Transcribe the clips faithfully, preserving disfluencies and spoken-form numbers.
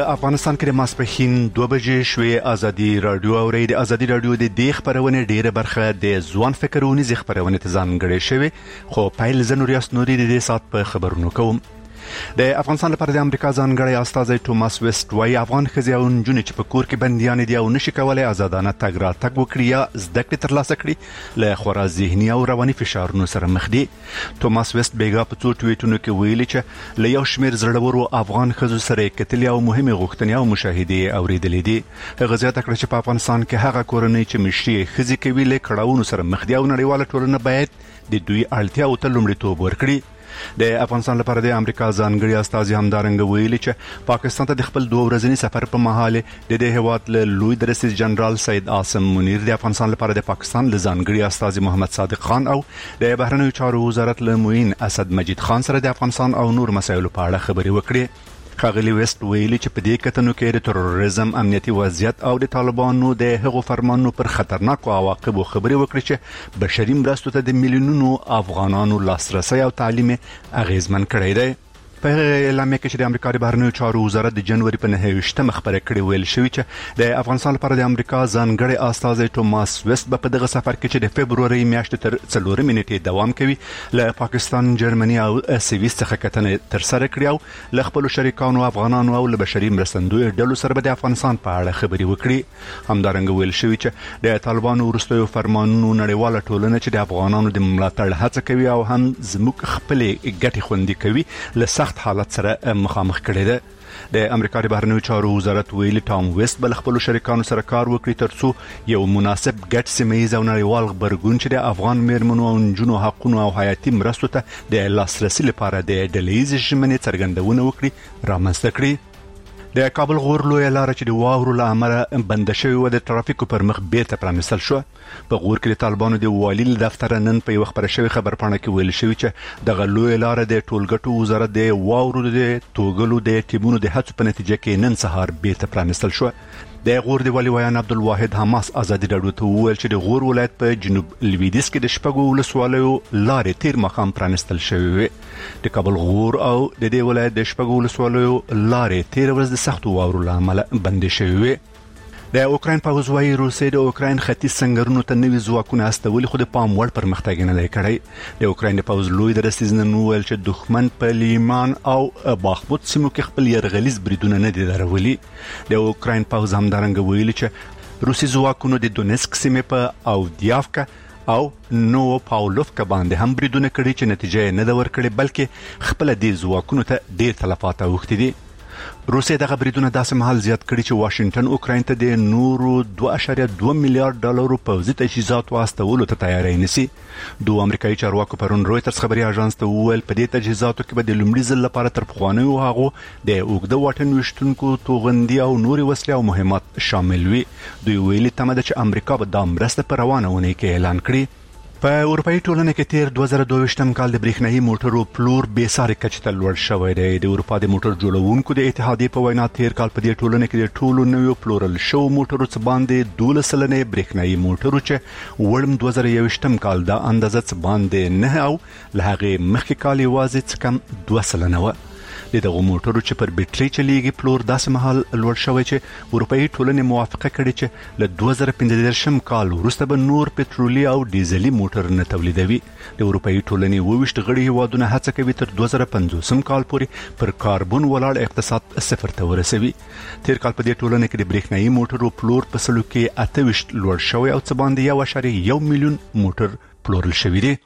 افغانستان کې د ماسپښین دوه بجې شوې ازادي رادیو اوري د ازادي رادیو د دې خبرونه ډیره برخه د ځوان فکرونی ځ خبرونه ته ځانګړې شوی خو پایل زنوریاس نوري د دې سات په خبرونو کوم. د افغانستان لپاره د امریکا ځانګړی استازی توماس ویست وايي افغان ښځې او نجونې چې په کور کې بنديان دي او نشي کولای آزادانه تګ راتګ وکړي یا زده کړې ترلاسه کړي له خورا ذهني او رواني فشارونو سره مخ دي. توماس ویست بیګا په څو ټویټونو کې ویلي چې له یو شمېر زړورو افغان ښځو سره کتلې او مهمه غوښتنې او مشاهدې اوریدلې دي. هغه زیاته کړه چې په افغانستان کې هغه کورنۍ چې مشري ښځې کوي له کړهونو سره مخ دي او نړیواله ټولنه باید د دوی اړتیاو ته لومړیتوب ورکړي. د افغانستان لپاره د امریکا ځانګړي استازي همدارنګه ویلي چې پاکستان ته د خپل دوه ورځني سفر په مهال د دې هیواد له لوی درسي جنرال سید عاصم منیر د افغانستان لپاره د پاکستان له ځانګړي استازي محمد صادق خان او د بهرنیو چارو وزارت له معین اسد مجید خان سره د افغانستان او نور مسایلو په اړه خبرې وکړي. خاغلی ویست ویلي چې په دې کتنو کې د تروریزم امنیتي وضعیت او د طالبانو د هغو فرمانونو پر خطرناکو عواقبو خبرې وکړي چې بشري مرستو ته د میلیونونو افغانانو لاسرسي او تعلیم اغیزمن کړی دی. په اعلامیه کې چې د امریکا د بهرنیو چارو وزارت د جنوري په نهه ویشتمه خبره کړې ویل شوی چې د افغانستان لپاره د امریکا ځانګړي استازی توماس ویست په دغه سفر کې چې د فبروري میاشتې تر څلورمې نیټې دوام کوي له پاکستان، جرمني او سویس څخه کتنې تر سره کړې او له خپل شریکانو افغانانو او له بشري مرستندوی ډلو سره د افغانستان په اړه خبرې وکړي. همدارنګه ویل شوی چې د طالبانو وروستیو فرمانونو نړیواله ټولنه چې د افغانانو د ملاتړ هڅه کوي او هم زموږ خپل ګټې خوندي کوي له حالت سره مخامخ کړي ده. د امریکا د بهرنیو چارو وزارت ویلي ټام ویست بل خپل شریکانو سره کار وکړي ترڅو یو مناسب ګډ سیمه‌ییز او نړیوال غبرګون چې د افغان میرمنو او نجونو حقوقو او حیاتي مرستو ته د لاسرسي لپاره د ډله‌ییز ژمنې څرګندونه وکړي رامنځته کړي. د کابل غور لوی لار چې د واورو له امله بند شوی و د ترافیکو پر مخ بیرته پرانستل شو. په غور کې د طالبانو د والي دفتر نن په یو خبر شوی خبرپاڼه کې ویل شوی چې د غلوی لار د ټولګټو وزارت د واورو د توګلو د ټیمونو د هڅو په نتیجه کې نن سهار بیرته پرانستل شو. د غور د والي ویان عبدالواحد حماس ازادي رادیو ته وویل چې د غور ولایت په جنوب لویدیځ کې د شپږو ولسوالیو لارې تیر مخام پرانستل شوې وي. د کابل غور او د دې ولایت د شپږو ولسوالیو لارې تیر ورځ د سختو واورو له امله بندې شوې وي. د اوکراین په وزوي روسي د اوکراین ختیځ سنگرونو ته نوي ځواکونه استولي خو د پام وړ پرمختګ نه لري کړی. د اوکراین د پوز لوی درسیز نن ویل چې دښمن په لیمان او باخموت سیمو کې خپل يرغلیز بریدونه نه دي درولي. د اوکراین پوز همدارنګه ویلي چې روسي ځواکونو د دونیسک سیمې په اودیافکا او نو پاولوفکا باندې هم بریدونه کړي چې نتیجه نه ده ورکړې بلکې خپل د ځواکونو ته ډیر تلفات اوښتي دي. روسیه دغه بریدونه داسې مهال زیات کړي چې واشنگټن اوکراین ته د نورو دوه اعشاریه دوه میلیارډ ډالرو پوځي تجهیزات واستولو ته تیاری نیسي. دوه امریکایي چارواکو پرون رويټرز خبري اژانس ته وویل په دې تجهیزاتو کې به د لومړي ځل لپاره تر پخوانیو هغو د اوږده واټن وشتونکو توغندي او نوري وسلې او مهمات شامل وي. دوی ویلي تمه ده چې امریکا به دا مرسته په روانه اونۍ کې اعلان کړي. په اروپאי ټولنه کې تیر دوه زره دوه ویشتم کال د برېښنايي موټرو پلور بې ساري کچې ته لوړ شوی دی. د اروپا د موټر جوړونکو د اتحادیې په وینا تیر کال په دې ټولنه کې د ټولو نویو پلورل شو موټرو څخه باندې دولس سلنه برېښنايي موټرو چې وړم دوه زره یوویشتم کال دا اندازه څخه باندې نه او له هغه مخکې کال یوازې څه کم دوه سلنه و. د دغه موټرو چې پر بیټري چلیږي پلور داسې مهال لوړ شوی چې اروپאי ټولنې موافقه کړې چې له دوه زره پنځه دېرشم کال وروسته به نور پټرولي او ډیزلي موټر نه تولیدوي. د اروپאי ټولنې وویشت غړي هیوادونه هڅه کوي تر دوه زره پنځوسم کال پورې پر کاربن ولاړ اقتصاد صفر ته ورسوي. تیر کال په دې ټولنه کې د برېښنايي موټرو پلور په سلو کې اته ویشت لوړ شوی او څه باندې یو اعشاریه یو میلیون موټر پلورل شوی دی.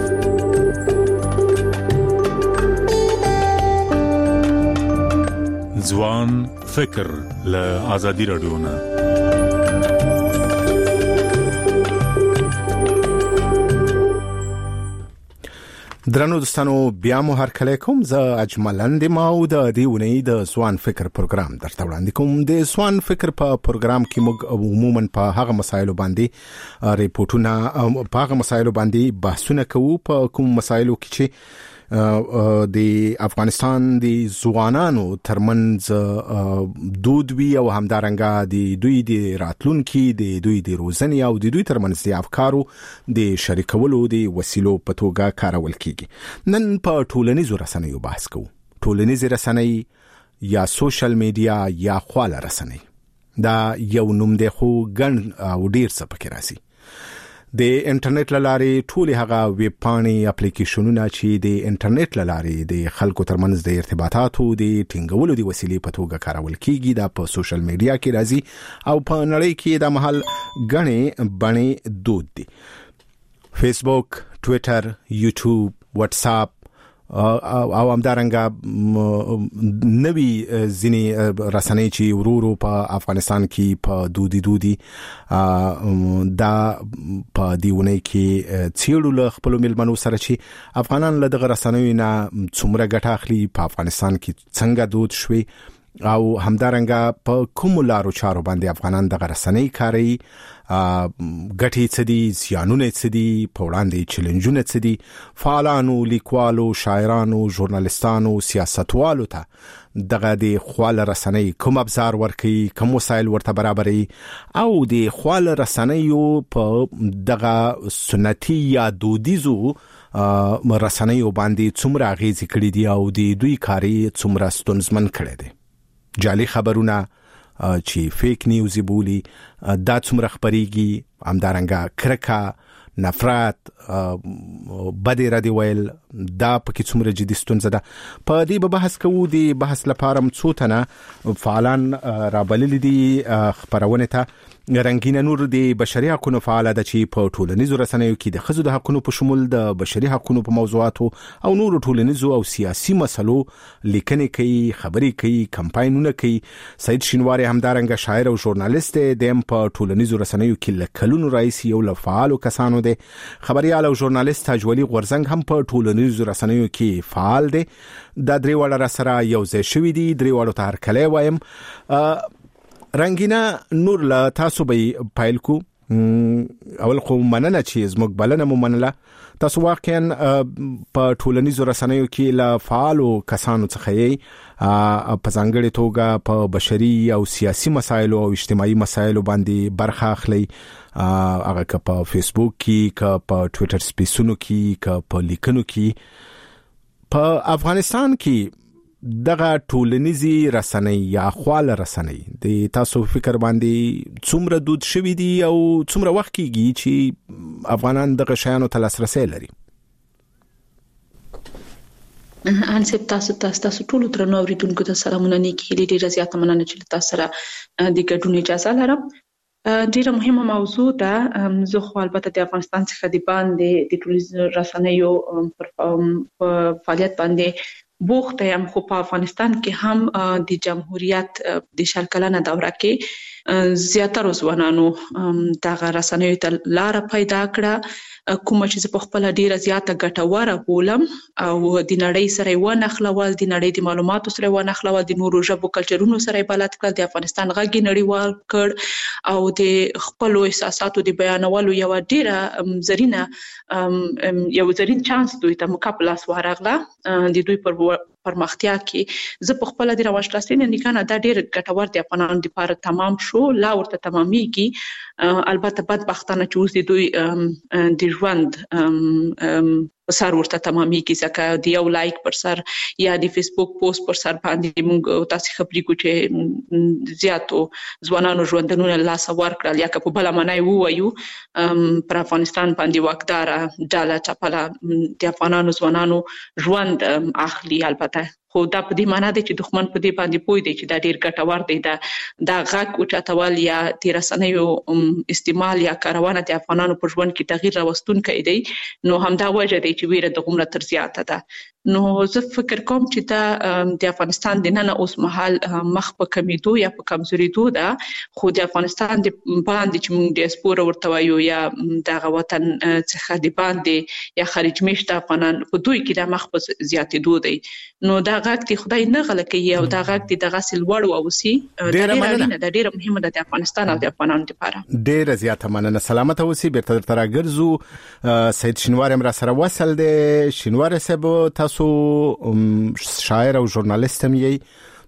ځوان فکر له ازادي رادیو نه درنو دوستانو بیا مو هر کله کوم زه اجملند ما او د دې ونې د ځوان فکر پروګرام درته وړاندې کوم. د ځوان فکر په پروګرام کې موږ عموما په هغه مسایلو باندې ریپورتونه په هغه مسایلو باندې بحثونه کوو په کوم مسایلو کې چې د افغانستان د ځوانانو ترمنځ دود وی او همدارنګه د دوی د راتلونکي د دوی د روزنې او د دوی ترمنځ د افکارو د شریکولو د وسیلو په توګه کارول کیږي. نن په ټولنیزو رسنیو بحث کوو. ټولنیزې رسنۍ یا سوشل میډیا یا خواله رسنۍ. دا یو نوم دی خو ګڼ او ډیر څه پکې راځي. د انټرنیټ لارې ټول هغه ویب پاڼې اپلیکیشنونه چې د انټرنیټ لارې د خلکو ترمنځ د ارتباطاتو د ټینګولو د وسیلې په توګه کارول کیږي، دا په سوشل میډیا کې راځي او په نړۍ کې د محل غنې باندې دود دي. فیسبوک، ټوئیټر، یوټیوب، واتس اپ او همدارنګه نوی ځینی رسنۍ چې ورورو په افغانستان کې په دودي دودي دا په دیونه کې چیرډو له خپل ملمنو سره چې افغانان له دغه رسنیو نه څومره ګټه اخلي، په افغانستان کې څنګه دود شوي او همدارنګه په کوم لارو چارو باندې افغانان دغه رسنۍ کاروي، ګټې څه دي، زیانونه څه دي، په وړاندې چیلنجونه څه دي. فعالانو، لیکوالو، شاعرانو، ژورنالستانو، سیاستوالو ته دغه د خواله رسنۍ کوم ابزار ورکي، کوم وسایل ورته برابري او د خواله رسنیو په دغه سنتي یا دودیزو رسنیو باندې څومره اغیزې کړې دي او د دوی کاري څومره ستونزمن کړی دی. جعلي خبرونه چې فیک نیوز بولی دا څومره خبريږي، همدارنګه کرکه، نفرت، بد ردی ویل دا پکې څومره جدي ستونزه ده. په دې به بحث کوو. د بحث لپاره څو تنه فعالان رابللي دي خبرونه ته. رنگینه نور د بشري حقوقو فعال ده چې په ټولنیزو رسنیو کې د ښځو د حقوقو په شمول د بشري حقوقو په موضوعاتو او نور ټولنیزو او سیاسي مسلو لیکنې کوي، خبرې کوي، کمپاینونه کوي. سید شینواری همدارنګه شاعر او ژورنالیست دی، په ټولنیزو رسنیو کې لکلونو رئیس یو له فعالو کسانو دی. خبريال او ژورنالیست تاجولي غورزنګ هم په ټولنیزو رسنیو کې فعال دی. دا درې وړه را سره یو ځای شوي دي. درې وړو ته هرکلی وایم. رنگینه نور له تاسو به پیل کو. اول خو مننه چې زموږ بلنه مو منله. تاسو واقعا په ټولنیزو رسنیو کې له فعالو کسانو څخه یې په ځانګړې توګه په بشري او سیاسي مسایلو او اجتماعي مسایلو باندې برخه اخلي. هغه که په فیسبوک کې، که په ټوئیټر سپیسونو کې، که په لیکنو کې. په افغانستان کې دغه ټولنیزي رسنۍ یا خواله رسنۍ د تاسو فکر باندې څومره دود شوي دي او څومره وخت کېږي چې افغانان دغه شیانو ته لاسرسی لري؟ انسب تاسو تاسو تاسو ټول درنو اوریدونکو ته سلامونه نیکی هلي ډیره زیاته مننه چې تاسو سره د ګډون اجازه لرم. ډیره مهمه موضوع ده. زه خو البته د افغانستان څخه د باندې د ټولنیزو رسنیو پر فعالیت باندې بوخت یم، خو په افغانستان کې هم د جمهوریت د شل کلنه دوره کې زیاتره ځوانانو دغه رسنیو ته لار پیدا کړه، کومه چې په خپل ډیره زیاته ګټوره بولم او د نړۍ سره و نخلول، د نړۍ د معلوماتو سره و نخلول، د نورو ژبو کلچرونو سره بلد کړل، د افغانستان غږی نړیوال کړ او د خپل احساساتو د بیانولو یو ډیره زرینه یو زرین چانس دوی ته مقابله ورغله. د دوی پر پرمختیا کې زه په خپل د راوښتلسین نکنه دا ډیر ګټور دی افغانانو لپاره تمام شو، لا ورته تمامېږي. البته بدبختانه چې اوس د دوی د ژوند په سر ورته تمامېږي، ځکه د یو لایک پر سر یا د فیسبوک پوسټ پر سر باندې موږ تاسو خبرې کو چې زیاتو ځوانانو ژوندونو لاس ورکړل، یا که په بل معنی ووایو پر افغانستان باندې واکدار ډاله چپله د افغانانو ځوانانو ژوند اخلي. البته خو دا په دې معنی دی چې دښمن په دې باندې پوه دی چې دا ډیر ګټور دی. دا دا غږ اوچتول یا د رسنیو استعمال یا کارونه د افغانانو په ژوند کې تغییر راوستونکی دی، نو همدا وجه دی چې ویره د غومره تر زیاته ده. نو زه فکر کوم چې دا د افغانستان د نن اوس مهال مخ په کمیدو یا په کمزوریدو ده، خو د افغانستان د باندې چې موږ ډیاسپورا ورته وایو یا دغه وطن څخه د باندې یا خارج میشته افغانان په دوی کې د مخ په زیاتېدو دی. نو دا غږ دی خدای نه غل کوي او دا غږ دی دغه سلوړ او وسی ډیره مهمه ده ډیره مهمه ده د افغانستان او د افغانانو لپاره. ډیره زیاته مننه. سلامت اوسئ. بیرته تر راګرځو. سید شینواری هم را سره وصل دی. شینواری صاحب تاسو شاعر او ژورنالیست هم یې،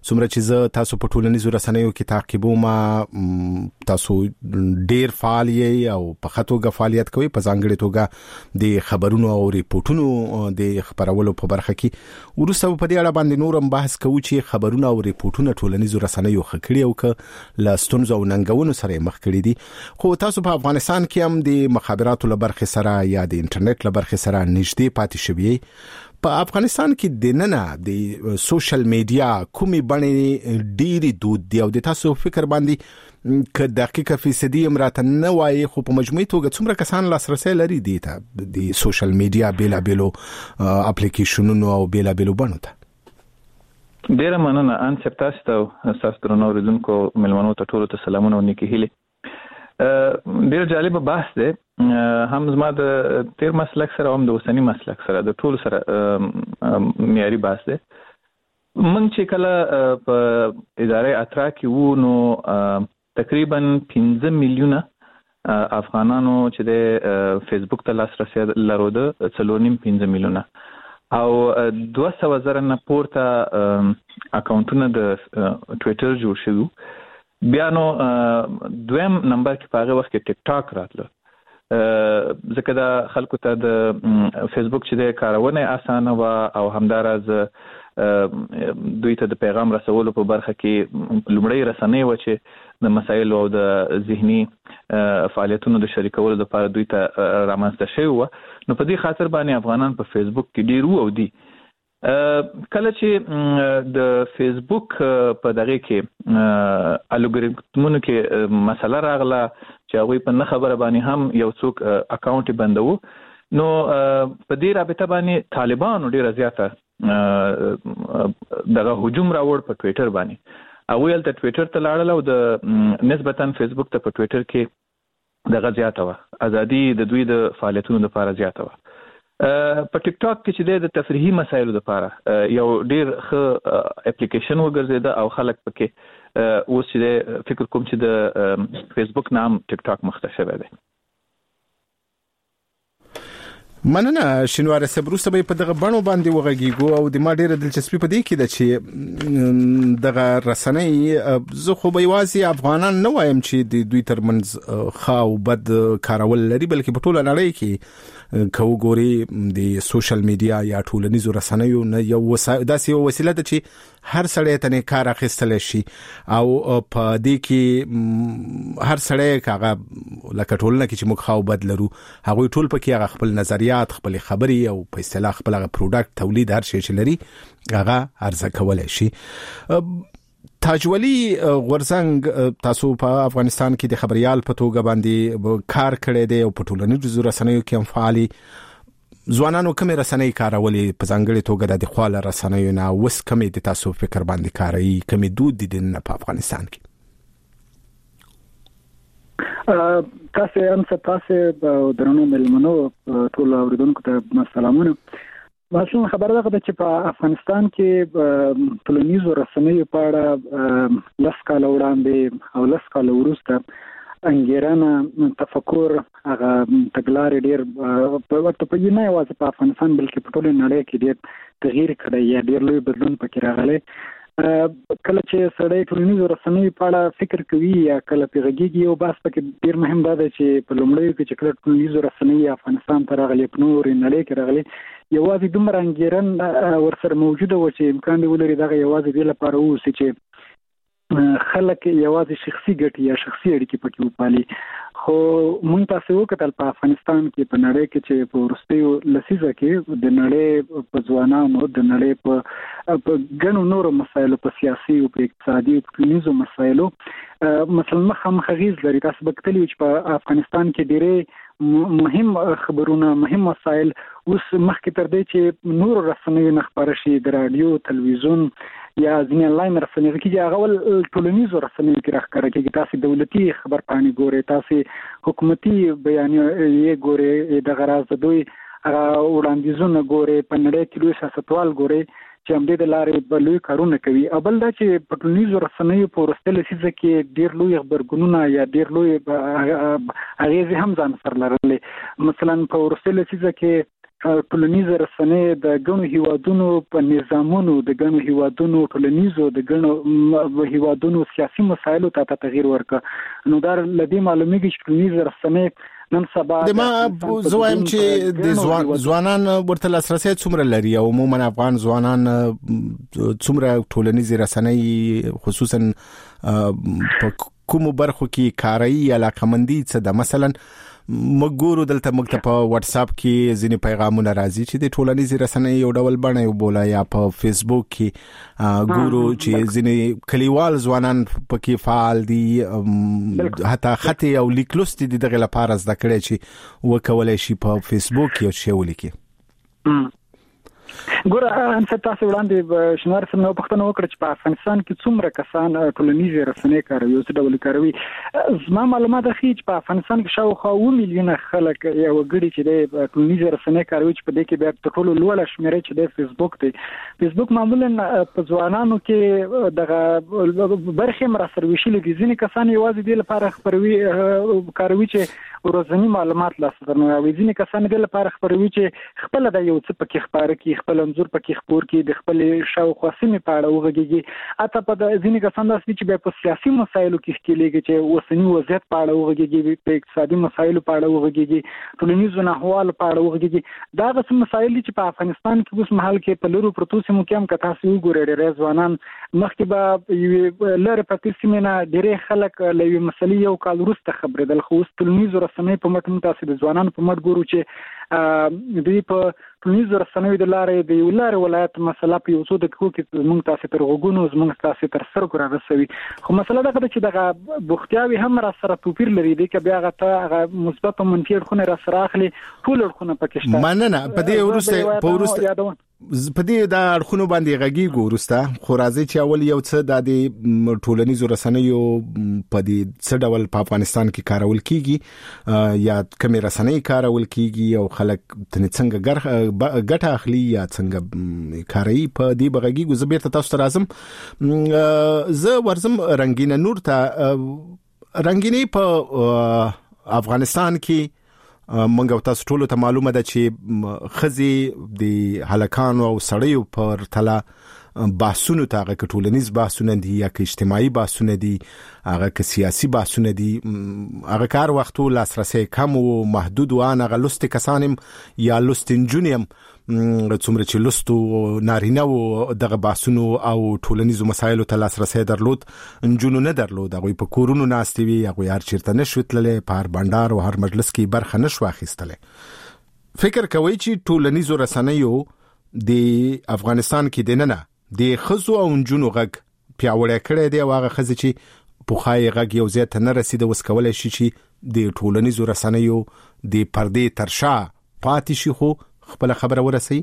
څومره چې زه تاسو په ټولنیزو رسنیو کې تعقیبوم تاسو ډیر فعال یې او په خطوګه فعالیت کوي په ځانګړي توګه د خبرونو او ریپورتونو د خبرولو په برخه کې ورسته په دې اړه باندې نورم بحث کوو چې خبرونه او ریپورتونه ټولنیزو رسنیو خکړي او ک لاستونزو او ننګونو سره مخ کړي دي خو تاسو په افغانستان کې هم د مخابراتو لبرخه سره یا د انټرنیټ لبرخه سره نږدې پاتې شوی په افغانستان کې د نننه د سوشل میډیا کومي باندې ډيري دود دی او د تاسو فکر باندې ک دقیقه فیصدي امراته نه وایي خو په مجموعي توګه څومره کسان لاسرسي لري دي ته د سوشل میډیا بیل بیلو اپلیکیشنونو او بیل بیلو بڼو ته ډیره مننه ان سپتاست او تاسو درنو ریدونکو ملمنو ته ټولو ته سلامونه او نیکی هیله ډیر جالب بحث دی هم زما د تیر مسلک سره هم د اوسنی مسلک سره د ټول سره معیاري بحث دی موږ چې کله په ادارې اترا کې وو نو تقریبا پنځه میلیونه افغانانو چې د فیسبوک ته لاسرسي لرود څلور نیم پنځه میلیونه او دوه سوه زره نه پورته اکاونټونه د ټویټر جوړ شوي بیا نو دویم نمبر کې په هغه وخت کې ټیک ټاک راتله ځکه دا خلکو ته د فیسبوک چې د کارونه اسانه و او همدارز دوی ته د پیغام رسولو په برخه کې لومړی رسنۍ و چې د مسایل او د ذهني فعالیتونو د شریکولو لپاره دوی ته رامنځته شوی و نو په دې خاطر باندې افغانان په فیسبوک کې ډیر وو او دي کله چې د فیسبوک په دغه کې الګوریتمونو کې مسله راغله چې هغه په نه خبره باندې هم یو څوک اکاونټ بندو نو په دې رابطه باندې طالبانو ډیره زیاته دغه هجوم راوړ په ټویټر باندې او ول ته ټویټر ته لاړل او د نسبتا فیسبوک ته په ټویټر کې دغه زیاته و ازادي د دوی د فعالیتونو لپاره زیاته و په ټیک ټاک کې چې د تفریحي مسایلو لپاره یو ډیر ښه اپلیکیشن وګرځیدا او خلک پکې اوس چې فکر کوم چې د فیسبوک نام ټیک ټاک مخته شوی دی مننه شینوار سبروسته به په دغه بڼو باندې وغږیږو او د ما ډیره دلچسپي په دې کې ده چې دغه رسنۍ زه خو به یوازې افغانان نه وایم چې د دوی ترمنځ ښه او بد کارول لري بلکې په ټوله نړۍ کې کو ګوري د سوشل میډیا یا ټولنیزو رسنیو نه یو داسې یو وسیله ده چې هر سړی ته کار اخیستل شي او په دې کې هر سړی کاغه لکه ټولنه کې چې موږ خو بد لرو هغه ټول پکې هغه خپل نظریات خپل خبري او په اصطلاح خپل پروډکټ تولید هر شي چې لري هغه ارزه کولای شي تاجولی غورزنګ تاسو په افغانستان کې د خبريال په توګه باندې کار کړی دی او په ټولنیزو رسنیو کې هم فعالي ځوانانو کومه رسنۍ کارولې په ځانګړي توګه د خواله رسنیو نه وس کومه د تاسو فکر باندې کاروي کومه دود دي په افغانستان کې تاسو هم تاسو درنو ملمنو ټول اوریدونکو ته سلامونه ماشوم خبره ده چې په افغانستان کې ټولنیزو رسنیو په اړه لاس کال وړاندې او لاس کال وروسته انګیرنه تفکر هغه تګلارې ډیر په ورته په نه یوازې په افغانستان بلکې په ټول نړۍ کې ډیر تغییر کړی یا ډیر لوی بدلون پکې راغلی کله چې سړی ټولنیزو رسنیو په اړه فکر کوي یا کله پیغږیږي او بس پکې ډیر مهم ده چې په لومړیو کې چې کله ټولنیزو رسنیو افغانستان ته راغلي په نور نړۍ کې راغلي یوازې دومره انګیرن ورسره موجوده و چې امکان دی ولري دغه یوازې د لپاره اوسي چې خلک یوازې شخصي ګټې یا شخصي اړیکې پکې وپالي خو مونږ تاسو وکړل په افغانستان کې په نړۍ کې چې په ورستیو لسیزه کې د نړۍ په ځوانانو د نړۍ په په ګڼو نورو مسایلو په سیاسي او په اقتصادي او ټولنیزو مسایلو مثلا مخامخ غیز لري تاسو بکتلی چې په افغانستان کې ډېرې مهم خبرونه مهم مسایل اوس مخکې تر دې چې نور رسنیو نه خبره شي د رادیو تلویزیون یا ځینې آنلاین رسنیو کې هغه ول ټولنیزو رسنیو کې راخره کې تاسو دولتي خبر پاڼې ګوري تاسو حکومتي بیانیې ګوري د غراض دوی وړاندیزونه ګوري په نړۍ کې لوی سیاستوال ګوري چې هم دې د لارې بلوي کارونه کوي اول دا چې په ټولنیزو رسنیو په ورستل سیزه کې ډیر لوی خبرګونونه یا ډیر لوی اغیزې هم ځان سره لرلې مثلا په ورستل سیزه کې ټولنیز رسنۍ د ګڼو هیوادونو په نظامونو د ګڼو هیوادونو ټولنیزو د ګڼو هیوادونو سیاسي مسایلو ته تغیر ورکړ نو دا لدی معلومیږي چې ټولنیز رسنۍ نن سبا د ما زوایم چې د ځوان ځوانان ورته لاسرسي څومره لري او عموما افغان ځوانان څومره ټولنیز رسنۍ خصوصا په کوم برخو کې کاري علاقمندي څه د مثلا مګورو دلته مکتب په واتس اپ کې ځینې پیغامونه راځي چې د ټولنیز رسنۍ یو ډول بڼه وبوله یا په فیسبوک کې ګورو چې ځینې کلیوال ځوانان پکې فعال دي حتی خط او لیکلوست دي دغه لپاره زده کړي چې وکولای شي په فیسبوک کې او شی ولیکي ګوره ان څه تاسو وړاندې شنوار سم نو پښتنه وکړه چې په افغانستان کې څومره کسان ټولنیز رسنۍ کاروي او څه ډول کاروي زما معلومات خي چې په افغانستان کې شاوخوا اوه میلیونه خلک یو وګړي چې د ټولنیز رسنۍ کاروي چې په دې کې بیا د ټولو لوړه شمیره چې د فیسبوک دی فیسبوک معمولا په ځوانانو کې دغه برخه مرسروي دي ځینې کسان یوازې د لپاره خبروي کاروي چې ورځنی معلومات لاسته نه وي ځینې کسان د لپاره خبروي چې خپل د یو څه پکې خبره کې خپل انځور پکې خبر کې د خپل شاوخوا سیمې په اړه وغږیږي اته په ځینې کسان داسې چې به په سیاسي مسایلو کې ښکېلېږي چې اوسنی وضعیت په اړه وغږیږي په اقتصادي مسایلو په اړه وغږیږي ټولنیزو نحوالو په اړه وغږیږي دا غوښتل مسایل چې په افغانستان کې اوس مهال کې په لورو پروتو سیمو کې هم کتا سي وګوري ډېر ځوانان مخکې به لاره په سیمه نه ډېر خلک لوي مسلې یو کال وروسته خبرېدل خو ټولنیزو رسنۍ په مټ متاسف د ځوانانو په مټ ګورو چې دوی په ټولنیزو رسنیو د لارې د یو لارې ولایت مسله په یو څو دقیقو کې موږ تاسو ته غوګونو موږ تاسو تر سره کړو رسوي خو مسله دا ده چې دغه بوختیاوي هم را سره توپیر لري دي چې بیا غته مثبت او منفي اړخونه را سره اخلي ټول اړخونه پکې شته مننه په دې ورسته په ورسته په دې د اړخونو باندې غږی ګورسته خو راځي چې اول یو څه د ټولنیزو رسنیو په دې څه ډول په افغانستان کې کارول کیږي یا کوم رسنۍ کارول کیږي او خلک تنه څنګه ګټه اخلي یا څنګه کاري په دې بغږی ګزبیر ته تاسو راځم زه ورزم رنگینه نور ته رنگینی په افغانستان کې منګو تاسو ټول ته معلومه ده چې خزي د هلکانو او سړیو پر تلا بحثونو ته هغه ټولنیز بحثونه دي یا اجتماعي بحثونه دي هغه که سیاسي بحثونه دي هغه کار وختو لاسرسي کم او محدود و ان هغه لست کسانم یا لستنجونیم څومره چې لستو نارینه او دغه بحثونو او ټولنیزو مسایلو ته لاسرسي درلود انجونو نه درلود هغه په کورونو ناستي وي هغه هر چیرته نشوتلې په هر بندر او هر مجلس کې برخه نشو اخیستله فکر کوي چې ټولنیزو رسنیو د افغانستان کې دننه د خزو او انجونو غږ پیاوړی کړی دی او هغه خزي چې په خای غږ یو ځای ته نه رسیده وس کولای شي چې د ټولنیزو رسنیو د پردې ترشا پاتې شي خو خپل خبره ورسي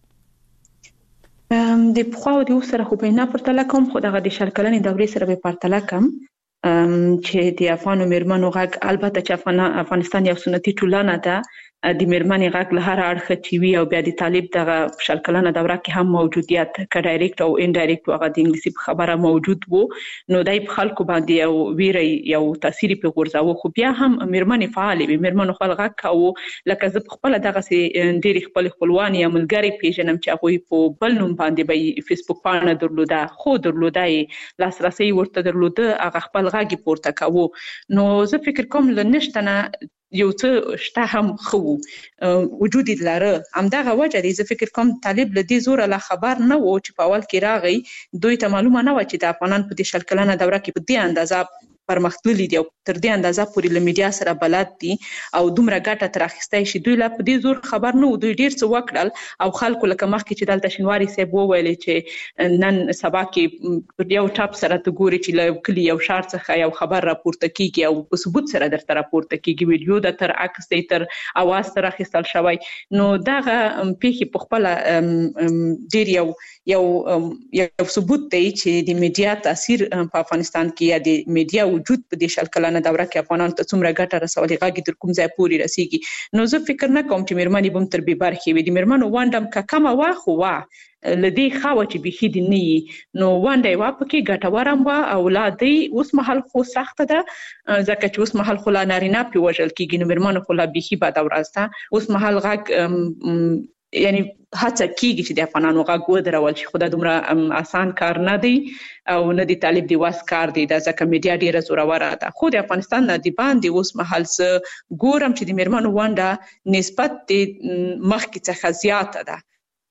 ام د پخوا د سره خو په نه پرتله کوم خو دغه د شلکلنې دورې سره به پرتله کوم چې د افغانو میرمنو غږ البته چې افغانستان یو سنتي ټولنه ده د میرمنې غږ له هر اړخه چې وي او بیا د طالب دغه شلکلنه دوره کې هم موجودیت ک ډایرکټ او ان ډایرکټ هغه د انګلیسي په خبره موجود وو نو دای په خلکو باندې یو ویری یو تاثیر په غورځاو خو بیا هم میرمنې فعال وي میرمنو خپل غږ کاوه لکه زه خپل دغه سي ډېر خپل خپلوان یا ملګری پیژنم چې هغه په بل نوم باندې به فیسبوک باندې درلوده خو درلودای لاسرسي ورته درلوده هغه خپل غږ پورته کاوه نو زه فکر کوم لنشتنه یو څه شته هم خو وجود لاره همدغه وجه دی زه فکر کوم طالب له دې زوره لا خبر نه و چې په اول کې راغی دوی ته معلومه نه و چې د افغانان په دې شلکلنه دوره کې په دې اندازه پرمختللي دي او تر دې اندازه پورې له میډیا سره بلد دي او دومره ګټه تر اخیستای شي دوی لا په دې زور خبر نه و دوی ډیر څه وکړل او خلکو لکه مخکې چې دلته شینواری صاحب وویل چې نن سبا کې یو ټاپ سره ته ګوري چې له کلی یو شار څخه یو خبر راپورته کیږي او په ثبوت سره درته راپورته کیږي ویډیو د تر عکس دی تر اواز تر اخیستل شوی نو دغه پیخي په خپل ډیر یو یو یو ثبوت دی چې د میډیا تاثیر په افغانستان کې یا د میډیا وجود په دې شل کلنه دوره کې افغانانو ته څومره ګټه رسولې غږی تر کوم ځای پورې رسیږي. نو زه فکر نه کوم چې میرمنې بم تر بې برخې وي. د میرمنو ونډه که کمه وه خو وه لدې خاوه چې بيخي دي نه وي نو ونډه یې وه پکې ګټوره هم وه او لا دی اوس مهال خو سخته ده ځکه چې اوس مهال خو لا نارینه پرې وژل کېږي نو میرمنو خو لا بيخي بده ورځ ده. اوس مهال غږ یعنی هڅه کیږي چې د افغانانو غږ ودرول شي خو دا دومره آسان کار نه دی او نه دی طالب دی واس کار دی دا ځکه میډیا ډیره زوروره ده. خو د افغانستان نه دی باندې اوس مهال څه ګورم چې د میرمنو ونډه نسبت د مخکې څخه زیاته ده.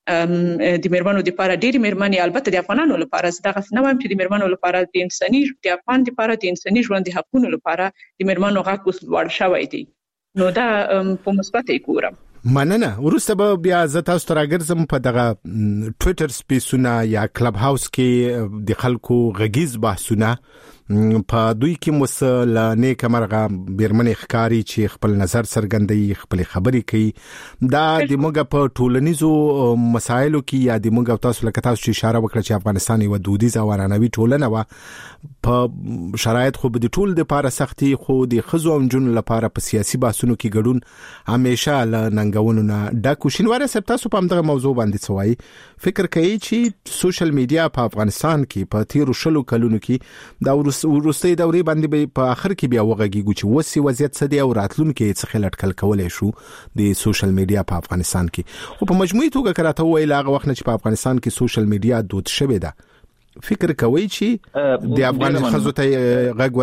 د میرمنو لپاره ډېری میرمنې البته د افغانانو لپاره دغه نه وایم چې د میرمنو لپاره د انساني د افغان لپاره د انساني ژوند د حقوقو لپاره د میرمنو غږ اوس لوړ شوی دی نو دا په مثبت یې ګورم. مننه. ورسته به بیا زه تاسو ته راګرځم په دغه ټویټر سپیسونه یا کلب هاوس کې د خلکو غږیز بحثونه په دوی کې مسل نیک مرغه بیرمنې ښکاری چې خپل نظر څرګندوي خپل خبرې کوي دا د موږ په ټولنیزو مسایلو کې یا د موږ تاسو لکه تاسو چې اشاره وکړه چې افغانستان یو دودیزه ورانوي ټولنه و په شرایط خو د ټول د لپاره سختي خو د خزو او جن لپاره په سیاسي بحثونو کې ګډون همیشه ل ننګونو نه ډاکو شینواره سپ تاسو په همدغه موضوع باندې څوای فکر کوي چې سوشل میډیا په افغانستان کې په تیرو شلو کلونو کې دا ورسته دورې باندې په اخر کې بیا وغږیږي چې وسی وضعیت څه دی او راتلونکي څه لټکل کولای شو د سوشل میډیا په افغانستان کې او په مجموعي توګه کراته ویل هغه وخت چې په افغانستان کې سوشل میډیا دود شوی ده فکر کوي چې د افغان خزو ته غږ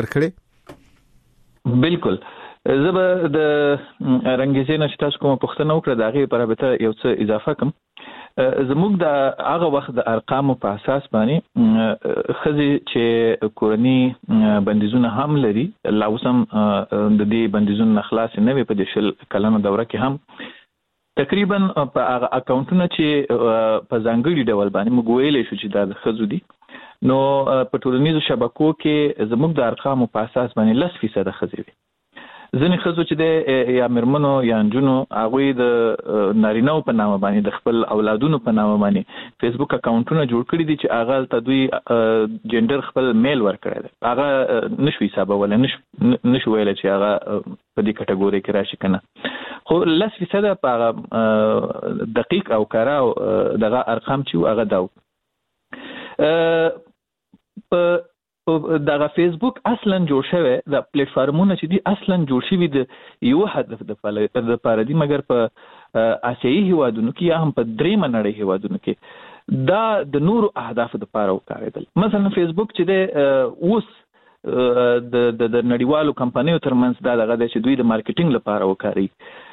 ورکړي؟ بالکل. زه د رنګیزې نه چې تاسو کوم پوښتنه وکړه د هغې په رابطه یو څه اضافه کوم. زموږ د هغه وخت د ارقامو په اساس باندې ښځې چې کورني بندیزونه هم لري لا اوس هم د دې بندیزونو نه خلاصې نه وي په دې شل کلنه دوره کې هم تقریبا په هغه اکاونټونه چې په ځانګړي ډول باندې موږ ویلی شو چې دا د ښځو دي نو په ټولنیزو شبکو کې زموږ د ارقامو په اساس باندې لس فیصده ښځې وي. ځینې ښځو چې د یا میرمنو یا نجونو هغوی د نارینه‌و په نامه باندې د خپل اولادونو په نامه باندې فیسبوک اکاونټونه جوړ کړي دي چې هغه ته دوی جنډر خپل میل ورکړی دی هغه نشو حسابولی نشو ویلی چې هغه په دې کټګورۍ کې راشي که نه خو لس فیصده په هغه دقیق او کره دغه ارقام چې و هغه دا و. په دغه فیسبوک اصلا جوړ شوی د پلیټ فارمونه چې دي اصلا جوړ شوي د یو هدف د لپاره دي مګر په آسیایي هیوادونو کې یا هم په درېیمه نړۍ هیوادونو کې دا د نورو اهدافو لپاره وکارېدل. مثلا فیسبوک چې دی اوس د د نړیوالو کمپنیو ترمنځ دا دغه دی چې دوی د مارکیټینګ لپاره وکاري.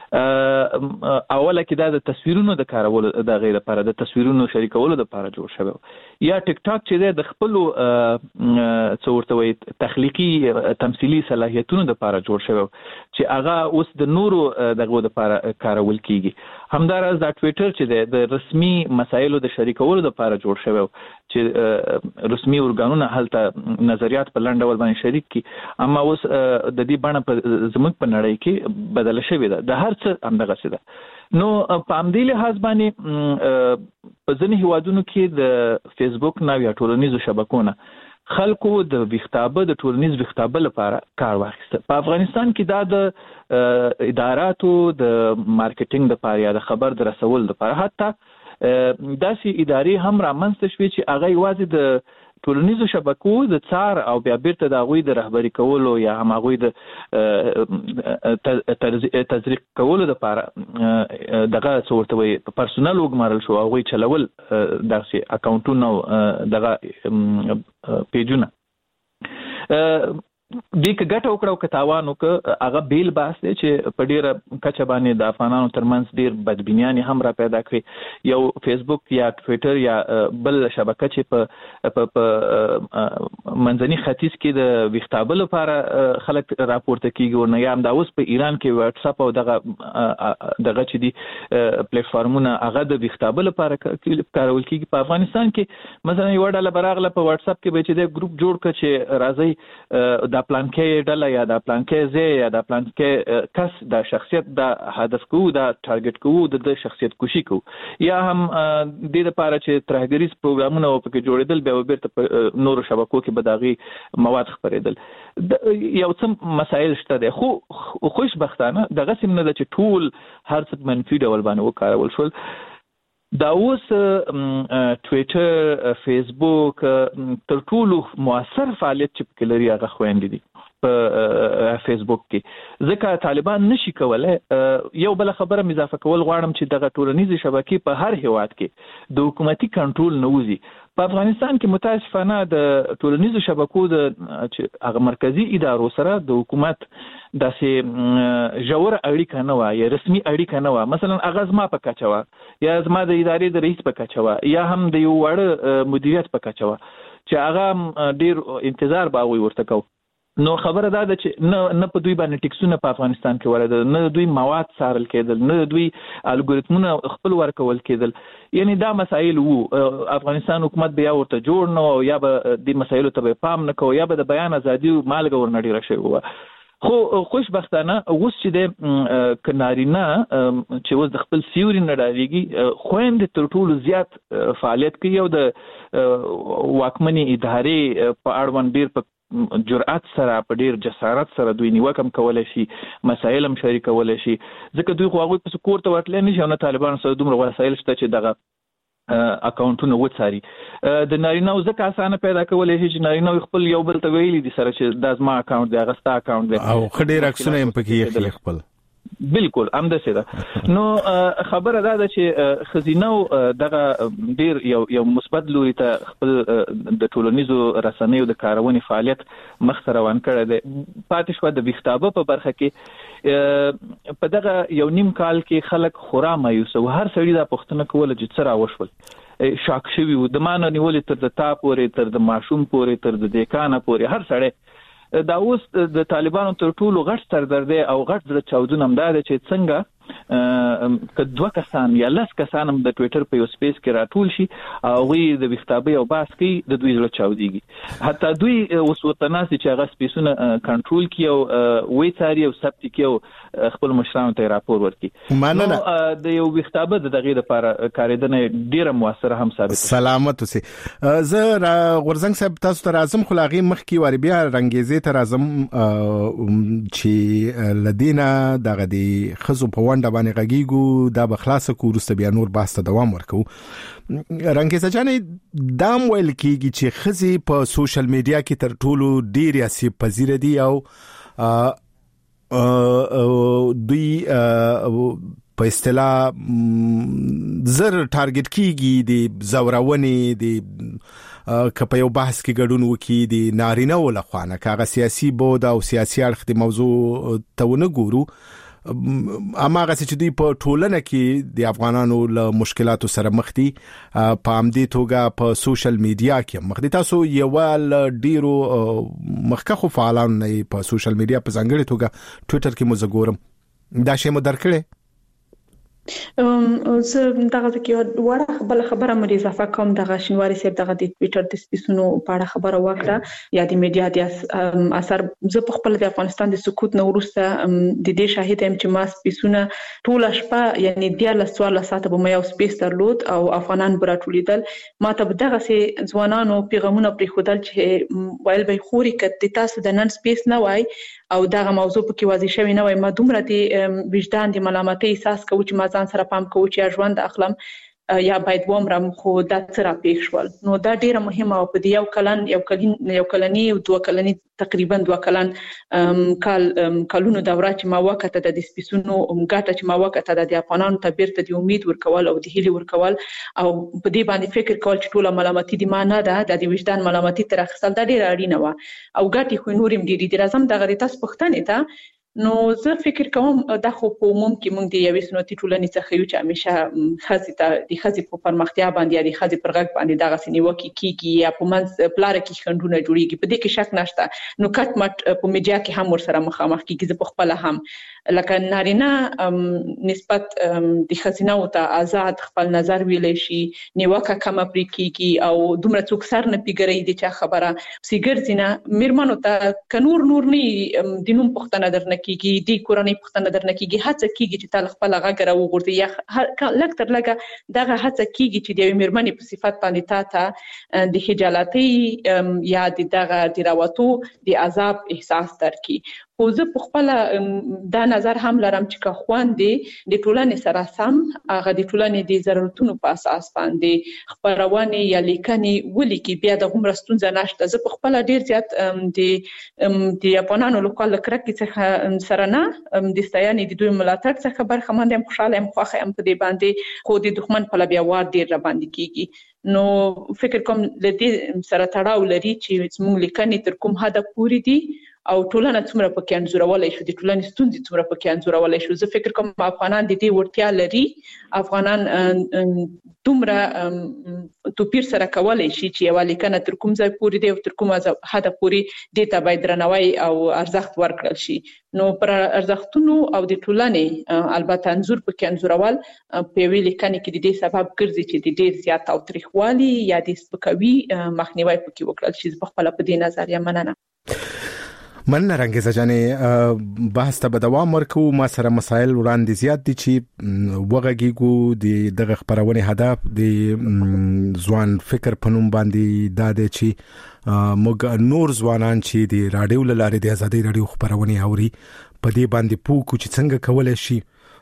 اوله کې دا د تصویرونو د کارولو د غیر لپاره د تصویرونو شریکولو لپاره جوړ شوی یا ټیک ټاک چې د خپل څه ورته وایي تخلیقي تمثيلي صلاحیتونو لپاره جوړ شوی چې هغه اوس د نورو دغه لپاره کارول کیږي. همدارس د ټویټر چې د رسمي مسایلو د شریکولو لپاره جوړ شوی چې رسمي ارګانونه هلته نظریات په لاندې ډول باندې شریک کی اما اوس د دې بڼه په زموږ په نړۍ کې بدله شوې ده د هر څه همدغه څه ده. نو په همدې لحاظ باندې په ځینې هیوادونو کې د فیسبوک نه یا ټولنیزو شبکو نه خلکو د ویښتابه د ټولنیز ویښتابه لپاره کار واخیسته. په افغانستان کې دا د اداراتو د مارکیټینګ لپاره یا د خبر د رسول لپاره حتی داسې ادارې هم رامنځته شوې چې هغه یوازې د ټولنیزو شبکو د څار او بیا بیرته د هغوی د رهبري کولو یا هم هغوی د تزریق کولو لپاره دغه څه ورته وایي پرسونل وګمارل شو هغوی چلول داسې اکاونټونه او دغه پیجونه دې که ګټه وکړه او که تاوان وکړه هغه بیل بحث دی چې په ډېره کچه باندې د افغانانو ترمنځ ډېر بدبینیانې هم را پیدا کړي. یو فیسبوک یا ټویټر یا بل شبکه چې په په منځني ختیځ کې د ویښتابه لپاره خلک راپورته کېږي ورنه یا همدا اوس په ایران کې واټساپ او دغه دغه چې دي پلیټ فارمونه هغه د ویښتابه لپاره کارول کېږي. په افغانستان کې مثلا یوه ډله به راغله په واټساپ کې به چې دی ګروپ جوړ کړه چې راځئ دا د پلانکې ډله یا د پلانکې ځای یا د پلانکې کس د شخصیت د هدف کوو د ټارګټ کوو د شخصیت کوشي کوو یا هم د دې لپاره چې ترهګریز پروګرامونه وپکې جوړېدل بیا بیرته نورو شبکو کې بداغي مواد خپرېدل یو څه مسایل شته دي خو خوشبختانه دغه سم نه چې ټول هر څه منفي ډول باندې وکارول شول دا اوس ټویټر فیسبوک تر ټولو موثر فعالیت چې پکې لري هغه خويندې دي په فیسبوک کې ځکه طالبان نشي کولای یو بل خبره اضافه کول غواړم چې دغه ټولنیزې شبکې په هر هیواد کې د حکومتي کنټرول نه وځي په افغانستان کې متاسفانه د ټولنیزو شبکو د هغه مرکزی ادارو سره د حکومت داسې ژور اړیکه نه و یا رسمي اړیکه نه و مثلا هغه زما په کچه و یا زما د ادارې د رئیس په کچه و یا هم د یو وړ مدیریت په کچه و چې هغه ډیر انتظار باغوي ورته کو نو خبره دا ده چې نه نه په دوی باندې ټیکسونه په افغانستان کې ورده نه دوی مواد سارل کېدل نه دوی الګوریتمونه خپل ورکول کېدل یعنی دا مسایل وو افغانستان حکومت بیا ورته جوړ نه یا به د مسایلو ته پام نه کوي یا به د بیان ازادي مالګه ورنډي راشي وو خو خوشبختانه اوس چې د کنارینا چې اوس د خپل سیوري نه راځي خويند تر ټولو زیات فعالیت کوي او د واکمنۍ ادارې په اړوند ډیر په جرأت سره په ډیر جسارت سره دوی نیوکم کولای شي مسایل هم شریکولای شي ځکه دوی خو هغه په کور ته ورتل نه شي او طالبان سره دومره وسایل شته چې دغه اکاونټونه وڅاري د نارینه ځکه اسانه پیدا کولای شي چې نارینه خپل یو بل ته ویلي دي سره چې د ازما اکاونټ دی غستا اکاونټ دی او خډیر عکسونه هم پکې یې خپل بالکل همداسې ده نو خبره دا ده چې خزینه دغه ډیر یو یو مثبت لوري ته خپل د ټولنیزو رسنیو د کارونې فعالیت مخ ته روان کړی دی پاتې شو د ویښتابه په برخه کې په دغه یو نیم کال کې خلک خورا مایوس او هر سړي دا پوښتنه کوله چې څه راوشول شاک شوي وو د مانه نیولې تر د تا پورې تر د ماشوم پورې تر د دیکانه پورې هر سړی دا اوس د طالبانو تر ټولو غټ سردردي او غټ زړه چاودون هم دا چې څنګه که دوه کسان یا لس کسان هم د ټویټر په یو سپیس کې راټول شي او وی د ویښتابي او باس کې د دوی زړه چاوديږي حتی دوی اوس وطناسي چې هغه سپیسونه کنټرول کړي او وی څاري او ثبت کړي او خپل مشرانو ته راپور ورکړي مننه د یو ویښتابه د دغه لپاره کاریدنه ډیره موثره هم ثابت سلامت اوسئ زه غورزنګ صاحب تاسو ته راځم خلاغي مخ کې ور بیا رنگیزه ته راځم چې لدینا دغه دی خزو په ونده باندې غږیږو دا به خلاصه کو ورسته بیا نور بحث ته دوام ورکو رنګیزه جانې دام ویل کیږي چې خزي په سوشل میډیا کې تر ټولو ډیر یاسي پذیر دي او دوی په اصطلاح زر ټارګټ کیږي د زورونې د کپه یو بحث کې ګډون وکي د نارینه ول خوانه کاغه سیاسي بود او سیاسي اړخ د موضوع ته ونه ګورو اما هغه چې دوی په ټولنه کې د افغانانو له مشکلاتو سره مخ دي په امدې توګه په سوشل میډیا کې مخ دي تاسو یو ول ډیرو مخکخو فعالان په سوشل میډیا په ځانګړي توګه ټویټر کې مزګورم دا شی مو درکړې زه دغه کې وړه بل خبره مې اضافه کوم دغه شینواری صاحب دغه د ټویټر د سپیسونو په اړه خبره وکړه یا د میډیا د اثر زه په خپل د افغانستان د سقوط نو وروسته د دې شاهد هم چې ما سپیسونه ټول شپه یعنی د له سوال ساته به مې یو سپیس درلود او افغانان براتولیدل ما ته دغه سي ځوانانو پیغامونه پرې خودل چې وایل به خوري کته تاسو د نن سپیس نه وای او دغه موضوع په کې واضح شوی نه وای ما دومره د وجدان د ملامتۍ احساس کوم چې ما ځان سره پام کوم چې ژوند اخلم یا باید ومرم خو دا څه را پیښ شول نو دا ډیره مهمه او په یو کلن یو کلن یو کلنی او دوه کلنی تقریبا دوه کلن کال کلونو دوره چې ما وکړه د سپیسونو غاټه چې ما وکړه د افغانانو تعبیر ته د امید ورکول او د هیلي ورکول او په دې باندې فکر کول چې ټول ملامتي دي ما نه ده د وجدان ملامتي تر اخستل دا ډیره اړینه و او غاټي خو نورم ډیری د اعظم دغه تاسو پښتنه ته نو زه فکر کوم دا خو په عموم کې موږ د یوې سنتي ټولنې څخه یو چې همیشه خزي ته د خزي په پرمختیا باندې یا د خزي پر غږ باندې دغه سنیوکي کیږي یا په منځ پلار کې خندونه جوړیږي په دې کې شک نشته نو کټ مټ په میډیا کې هم ور سره مخامخ کیږي زه په خپل هم لکه نارینه نسبت د ښځینه او ته آزاد خپل نظر ویلی شي، نیوکه کمه پرې کیږي او دومره څوک سر نه پیګري د چا خبره پسې ګرځي نه. میرمنو ته که نور نور نه د نوم پوښتنه درنه کیږي، د کورنۍ پوښتنه درنه کیږي، هڅه کیږي چې تا خپل غږ راوغورځي یا لږ تر لږه دغه هڅه کیږي چې د یوې میرمنې په صفت باندې تا ته د خجالتۍ یا د دغه د راوتو د عذاب احساس درکړي. خو زه په خپله دا نظر هم لرم چې که خویندې د ټولنې سره سم هغه د ټولنې د ضرورتونو په اساس باندې خپرونې یا لیکنې ولیکي، بیا د هغومره ستونزه نشته. زه په خپله ډېر زیات د د افغانانو له خوا له کرکې څخه سره نه، د ستاینې د دوی ملاتړ څخه برخمنده یم، خوشحاله یم، خوښه یم په دې باندې. خو د دښمن په لبیا وار ډېر راباندې کیږي. نو فکر کوم له دې سره تړاو لري چې زموږ لیکنې تر کوم حده پورې دي او ټولنه څومره پکې انځورولی شو، د ټولنې ستونزې څومره پکې انځورولی شو. زه فکر کوم افغانان د دې وړتیا لري، افغانان دومره توپیر سره کولی شي چې یوه لیکنه تر کوم ځای پورې دی او تر کومه حده پورې دې ته باید درناوی او ارزښت ورکړل شي. نو پر ارزښتونو او د ټولنې البته انځور پکې انځورول په یوې لیکنې کې د دې سبب ګرځي چې د ډېر زیات تاوتریخوالي یا د سپکاوي مخنیوی پکې وکړل شي. زه په خپله په دې نظر یم. مننه. مننه رنګیزه جانې، بحث ته به دوام ورکو. ما سره مسایل وړاندې زیات دي چې وغږیږو. د دغه خپرونې هدف د ځوان فکر په نوم باندې دا دی چې موږ نور ځوانان چې د راډیو له لارې د ازادۍ راډیو خپرونې اوري په دې باندې پوه کړو چې څنګه کولی شي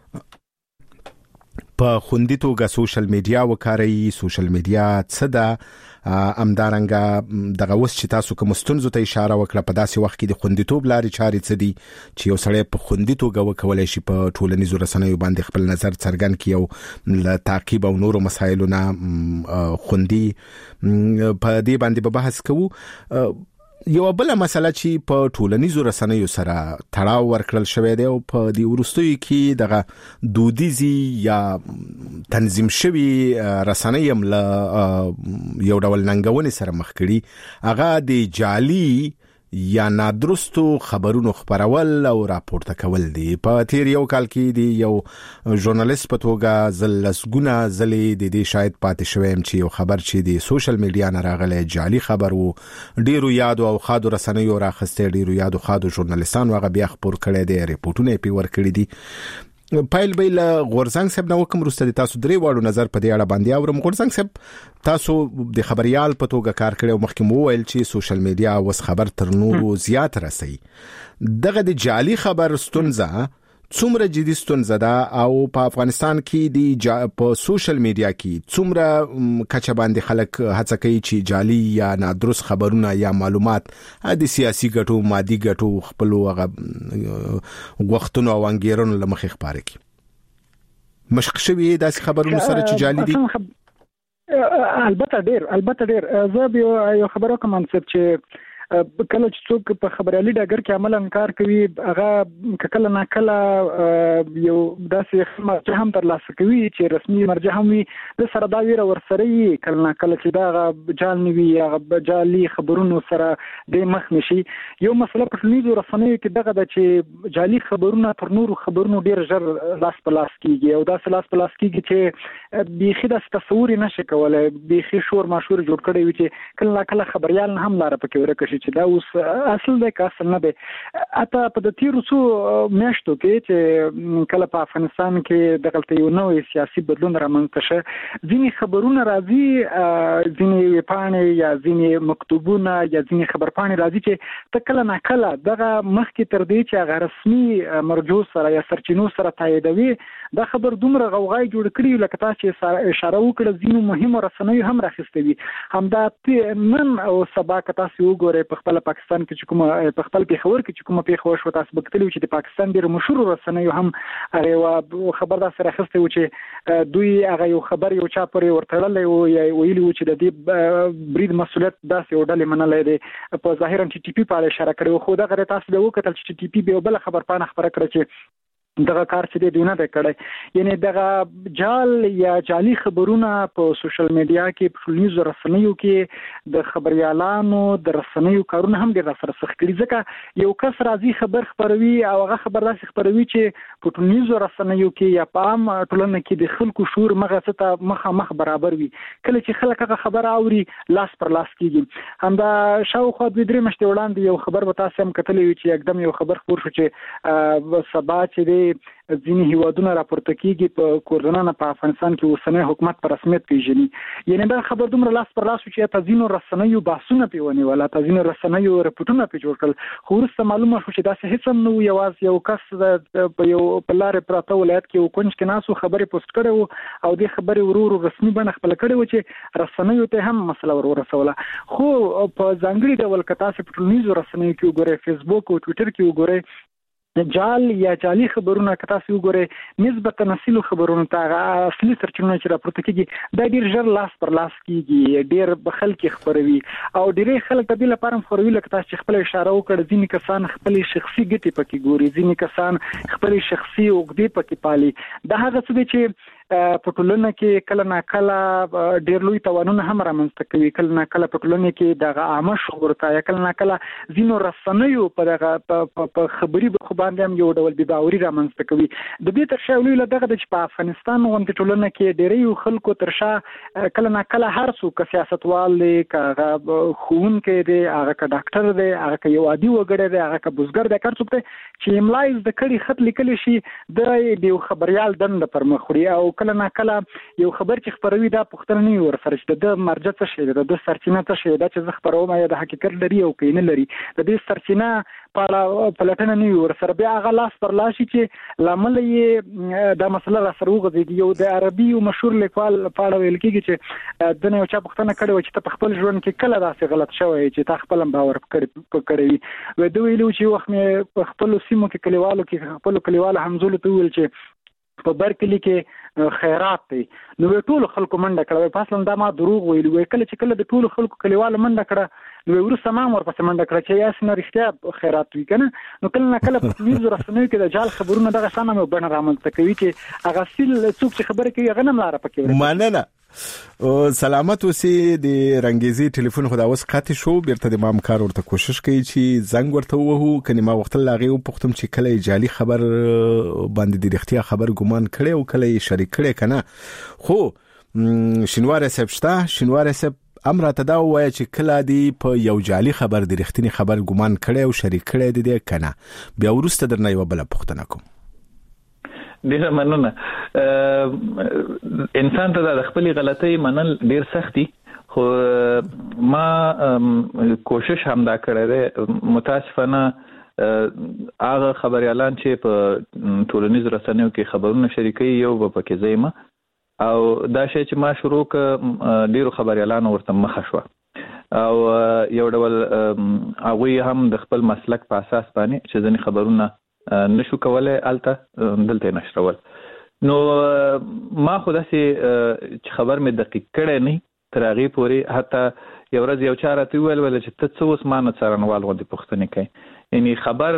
په خوندي توګه سوشل میډیا وکاروي. سوشل میډیا څه ده؟ امدارنګه دغه اوس چې تاسو کوم ستونزو ته اشاره وکړه، په داسې وخت کې د خوندیتوب لارې چارې څه دي چې یو سړی په خوندي توګه وکولای شي په ټولنیزو رسنیو باندې خپل نظر څرګند کړي او له تعقیب او نورو مسایلو نه خوندي. په دې باندې به بحث کوو. یو بل مسله چې په ټولنیزو رسنیو سره تړاو ورکړل شوی دی او په دې وروستیو کې دغه دودیزي یا تنظیم شوی رسنۍ هم له یو ډول ننګونې سره مخ کړي، هغه د جعلي یا نادرستو خبرونو خبرول او راپورته کول دي. په تیر یو کال کې دی یو ژورنالیست په توګه زلسګونه زلې د دې شاید پاتې شوم چې یو خبر چې د سوشل میډیا نه راغلی جعلي خبر وو، ډیرو یادو او خادو رسنیو راخسته، ډیرو یادو خادو ژورنالیستانو هغه بیا خبر کړي دي، ریپورتونه پی ور کړی دي. پایل بیل غورزنګ صاحب نو کوم رسته تاسو درې واړو نظر په دې اړه باندې اورم. غورزنګ صاحب، تاسو د خبريال په توګه کار کړی او مخکې مو ویل چې سوشل میډیا اوس خبر تر نورو زیات رسي. دغه د جعلي خبر ستونزه څومره جدي ستونزه ده او په افغانستان کې د په سوشل میډیا کې څومره کچه باندې خلک هڅه کوي چې جعلي یا نادرست خبرونه یا معلومات د سیاسي ګټو، مادي ګټو، خپل وختونو او انګیرونو لمخې خبرې کوي؟ مشق شوی داسې خبرونو سره چې جعلي دي؟ البته ډیر البته ډیر زه یو خبره کوم چې کله چې څوک په خبريالي ډګر کې عملاً کار کوي، هغه کله نه کله یو داسې مرجع هم ترلاسه کوي چې رسمي مرجع هم وي، د سره دا ویره ورسره وي کله نه کله چې دا جعل نه وي، هغه جعلي خبرونو سره د مخ نشي. یو مسله په ټولنیزو رسنیو کې دغه د چې جعلي خبرونه پر نورو خبرونو ډیر ژر لاس په لاس کیږي او داسې لاس په لاس کیږي چې بیخي د تصور نشي کولای، بیخي شور ماشور جوړ کړی وي چې کله نه کله خبريال هم لاره پکې ورکه شي چې دا اوس اصل دی که اصل نه دی. اته په د تیرو څو میاشتو کې چې کله په افغانستان کې دغلته یو نوی سیاسي بدلون رامنځته شه، ځینې خبرونه راځي، ځینې پاڼې یا ځینې مکتوبونه یا ځینې خبرپاڼې راځي چې ته کله نه کله دغه مخکې تر دې چې هغه رسمي مرجو سره یا سرچینو سره تاییدوي، دا خبر دومره غوغای جوړ کړی لکه تاسو چې اشاره وکړه ځینو مهمو رسنیو هم راخستوي. همدا نن او سبا که تاسو وګورئ په خپل پاکستان کې چې کومه په خپل پیښور کې چې کومه پیښه شو، تاسو بکتلی چې د پاکستان ډېر مشهور رسنیو هم هغه خبر دا سره راخسته و چې دوی هغه یو خبر یو چا پرې ورتړلې و یا ویلي و چې د دې برید مسؤلیت داسې یو ډلې منلې ده. په ظاهرا چې ټي پی په اړه اشاره کړې، خو دا غره تاسو به وکتل چې ټي پی به بل خبر پانه خبره کړې چې دغه کار چې دی نه دی کړی. یعنی دغه جال یا جعلي خبرونه په سوشل میډیا کې په ټولنیزو رسنیو کې د خبريالانو د رسنیو کارونه هم ډېر سره سخت کړي، ځکه یو کس راځي خبر خبروي او هغه خبر داسې خبروي چې په ټولنیزو رسنیو کې یا په عام ټولنه کې د خلکو شعور مغه څه مخامخ برابر وي. کله چې خلک هغه خبر اوري لاس پر لاس کیږي. همدا شاوخوا دوه درې میاشتې وړاندې یو خبر به تاسو هم کتلی وي چې یکدم یو خبر خپور شو چې سبا چې ځینې هیوادونه راپورته کیږي په کوردنانه په افغانستان کې اوسنی حکومت په رسمیت پیژني. یعنی دا خبر دومره لاس پر لاس چې تاسو رسنیو بحثونه پیونی ولا تاسو رسنیو رپورټونه پی جوړ کړل، خو وروسته معلومه شو چې دا هیڅ هم نو یواز یو کس په یو په لارې پراته ولایت کې یو کونج کې ناسو خبرې پوسټ کړو او د خبرې ورور رسمي بڼه خپل کړو چې رسنیو ته هم مسله ورسوله. خو په ځانګړي ډول کتا چې په ټولنیزو رسنیو کې وګورئ، فیسبوک او ټوئیټر کې وګورئ، جال یا جعلي خبرونه کتا سی وګورئ نسبتا نسلو خبرونه ته اصلي سرچینه چې راپورته کیږي دا ډیر ژر لاس پر لاس کیږي، ډیر بخل کې خبروي او ډیر خلک د دې لپاره خبروي لکه تاسو چې خپل اشاره وکړه. ځینې کسان خپل شخصي ګټې پکې ګوري، ځینې کسان خپل شخصي عقدې پکې پالي. دا هغه څه دي چې په ټولنه کې کله نا کله ډیر لوی توانونه هم رامنځته کوي، کله نا کله په ټولنه کې دغه عامه شعور ته کله نا کله ځینو رسنیو په دغه په خبري خو باندې هم یو ډول بې باوري رامنځته کوي. د دې تر شا لوی لدغه چې په افغانستان غونډه ټولنه کې ډیری خلکو تر شا کله نا کله هر څوک سیاستوال دی، کاغه خوونکې دی، هغه کا ډاکټر دی، هغه کا یو عادي وګړی دی، هغه کا بزګر دی، کار څوک دی چې املای د کړي خط لیکل شي د یو خبريال دند پر مخ وړي او کله نا کله یو خبر چې خبروي دا پوښتنه نه ورسره چې د مرجع څه شي، د سرچینه څه شي، دا چې زه خبروم یا د حقیقت لري او کینه لري، د دې سرچینه په پلټنه نه ورسره بیا هغه لاس پر لاس چې لامل یې دا مسله را سره وغځي. یو د عربي او مشهور لیکوال په اړه ویل کېږي چې د نه یو چا پوښتنه کړې و چې ته په خپل ژوند کې کله داسې غلط شوی چې تا خپل باور کړی کړی وي. دوی ویلو چې وخت مې په خپل سیمو کې کلیوالو کې خپل کلیوالو همزول ته ویل چې په برکلی کې خیرات دی، نو ټول خلکو منډه کړه. په اصل دا ما دروغ ویلو، کله چې کله د ټول خلکو کلیوالو منډه کړه نو ورسره ما ورپسې منډه کړه چې یاس نه رښتیا خیرات وی کنه. نو کله نه کله په ویزو رسنیو کې د جال خبرونه دغه شانه مې بڼه رامنځته کوي چې هغه سیل څوک چې خبره کوي هغه نه ملاره پکې مننه. سلامت اوسې. د رنګيزي ټلیفون خدا اوس قاطی شو، بیرته د مام کار ورته کوشش کوي چې زنګ ورته ووهو کني ما وخت لاغي او پختم چې کله جالي خبر باندې د اختیار خبر ګمان کړي او کله شریک کړي کنه. خو شنوار صاحب شته، شنوار صاحب امر ته دا وایي چې کله دی په یو جالي خبر د اختیار خبر ګمان کړي او شریک کړي دي کنه، بیا ورسته درنه یو بل پختنه کوم. ډیر مننه. انسان ته د خپل غلطۍ منل ډیر سختي، خو ما کوشش هم دا کړی دی. متاسفانه هغه خبريالان چې په ټولنیزو رسنیو کې خبرونه شریکي یو په پکې زېما او دا شی چې ما شروع ک ډیرو خبريالانو ورته مخه شو او یو ډول هغه هم د خپل مسلک په اساس باندې چې ځنې خبرونه نشو کولای الته دلته نشرول. نو ما خو داسې چې خبر مې دقیق کړی نه تر هغې پورې، حتی یو ورځ یو چا راته وویل ویل چې ته څه اوس ما نه څارنوال غوندې پوښتنې کوي. یعنی خبر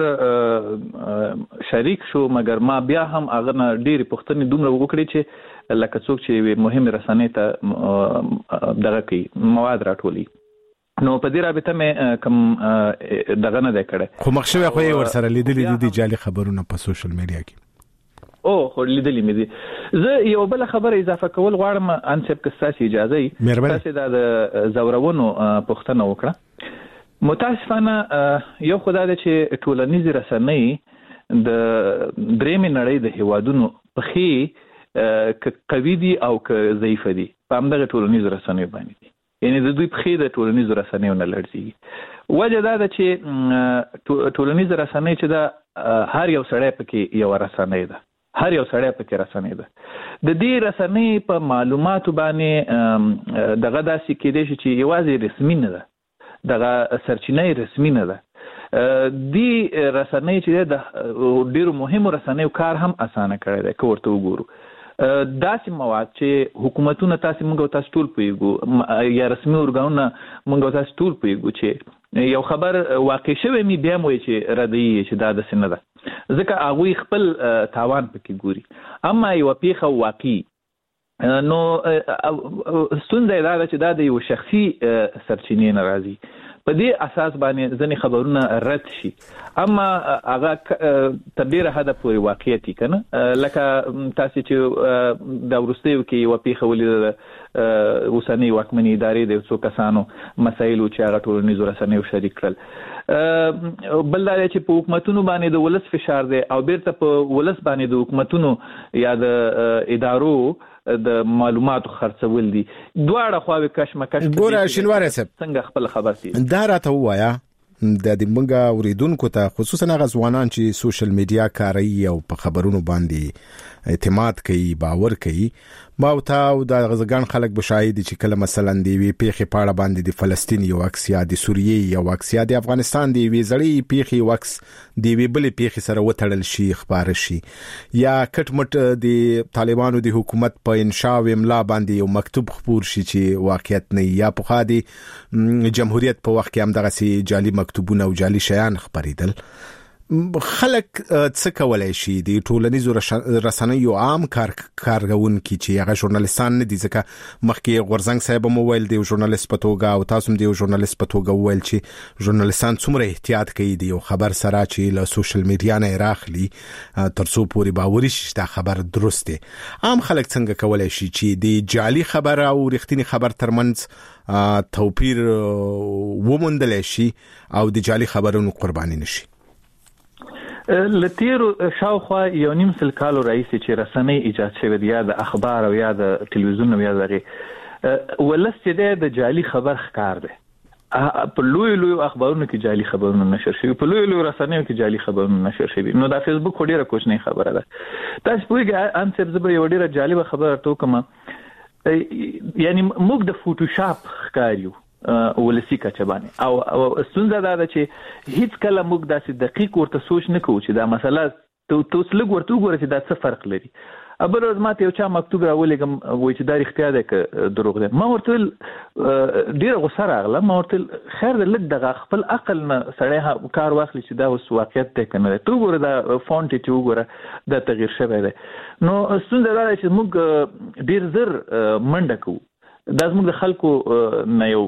شریک شو مګر ما بیا هم هغه نه ډېرې پوښتنې دومره وکړې چې لکه څوک چې یوې مهمې رسنۍ ته دغه کوي مواد راټولي. نو په دې رابطه مې کوم دغه نه دی کړی، خو مخشوي خو یې ورسره لیدلې دي جعلي خبرونه په سوشل میډیا کې. او خو لیدلې مې دي. زه یو بل خبره اضافه کول غواړم انسب که ستاسو اجازه وي، تاسو د زورونو پوښتنه وکړه. متاسفانه یو خدای دی چې ټولنیز رسنۍ د درېمې نړۍ د هیوادونو په خې ک قوي دي او ک ضعیف دي په همدغه ټولنیز رسنۍ باندې دي. یعنی د دوی په خې د ټولنیزو رسنیو نه لړزي. وجه دا ده چې ټولنیز رسنۍ چې دا هر یو سړی پکې یو رسنۍ ده، هر یو سړی پکې رسنۍ ده. د دې رسنۍ په معلوماتو باندې دغه داسې کېدای شي چې یوازې رسمي نه ده، دغه سرچینه رسمي نه ده. دې رسنۍ چې د ډیرو مهمو رسنیو کار هم اسانه کړی دی که ورته وګورو. داسې مواد چې حکومتونه تاسو موږ تاسو ټول پوهیږو یا رسمي ارګانونه موږ تاسو ټول پوهیږو چې یو خبر واقع شوی می بیا مو چې ردی چې دا د سینه ده، ځکه هغوی خپل تاوان پکې ګوري. اما یو پیښه واقعي نو ستونزه دا ده چې دا د یو شخصي سرچینې نه راځي، په دې اساس باندې ځینې خبرونه رد شي، اما هغه تر ډېره حده پورې واقعیت یې که نه، لکه تاسې چې دا وروستیو کې یوه پیښه ولیده د اوسنۍ واکمنې ادارې د یو څو کسانو مسایلو چې هغه ټولنیزو رسنیو شریک کړل. بل دا دی چې په حکومتونو باندې د ولس فشار دی او بیرته په ولس باندې د حکومتونو یا د ادارو د معلوماتو خرڅول دي. دواړه خواوې کشمکش. ګوره شینواری صاحب څنګه خپل خبر دي دا راته ووایه د دې موږ اوریدونکو ته، خصوصا هغه ځوانان چې سوشل میډیا کاروي او په خبرونو باندې اعتماد کوي، باور کوي، ما او تا او د غزګان خلک بشاهدي چې کله مثلا دی وی پیخي پاړه باندې د فلسطین یو عکس یا د سوریې یو عکس یا د افغانستان دی وی زړی پیخي عکس دی وی بل پیخي سره وټړل شي، خبر شي، یا کټ مټ د طالبانو د حکومت په انشاء او املا باندې یو مکتوب خبر شي چې واقعیت نه، یا په خادي جمهوریت په وخت کې هم دغه سي جعلي مکتوبونه او جعلي شیان خبرېدل. خلک څه کولای شي د ټولنیزو رسنیو عام کار کارګون کی چې هغه ژورنالیستان نه دي؟ ځکه مخکې غورزنګ صاحب مو ویل دی ژورنالیست په توګه او تاسو هم دی ژورنالیست په توګه ویل چې ژورنالیستان څومره احتیاط کوي دی خبر سره چې له سوشل میډیا نه راخلي ترڅو پوری باوري شي دا خبر درست دی. عام خلک څنګه کولای شي چې د جعلي خبر او رښتینی خبر ترمنځ توپیر وموندل شي او د جعلي خبرونو قرباني نشي؟ لتیرو شاوخوا یو نیم سل کالو رئیسي چې رسنۍ ایجاد شوی دی، یا د اخبار او یا د ټلویزیون یا دغه ولس چې دی د جعلي خبر ښکار دی. په لوی لوی اخبارونو کې جعلي خبرونه نشر شوي، په لوی لوی رسنیو کې جعلي خبرونه نشر شوي. نو دا فیسبوک خو ډېره کوچنۍ خبره ده. تاسو پوهېږئ ان صاحب زه به یوه ډېره جالبه خبره درته وکړم، یعنی موږ د فوټوشاپ ښکار یو ولسی کچه باندې، او ستونزه دا ده چې هیڅ کله موږ داسې دقیق ورته سوچ نه کوو چې دا مسله تاسو لږ ورته وګورئ چې دا څه فرق لري. بل ورځ ماته یو چا مکتوب راولېږم وایي چې دا رښتیا دی که دروغ دی. ما ورته ویل ډېره غوسه راغله، ما ورته ویل خیر دی لږ دغه خپل عقل نه سړی کار واخلي چې دا اوس واقعیت دی که نه دی. ته وګوره دا فونټ چې وګوره دا تغییر شوی دی. نو ستونزه دا ده چې موږ ډېر زر منډه کوو. دا زموږ د خلکو نه یو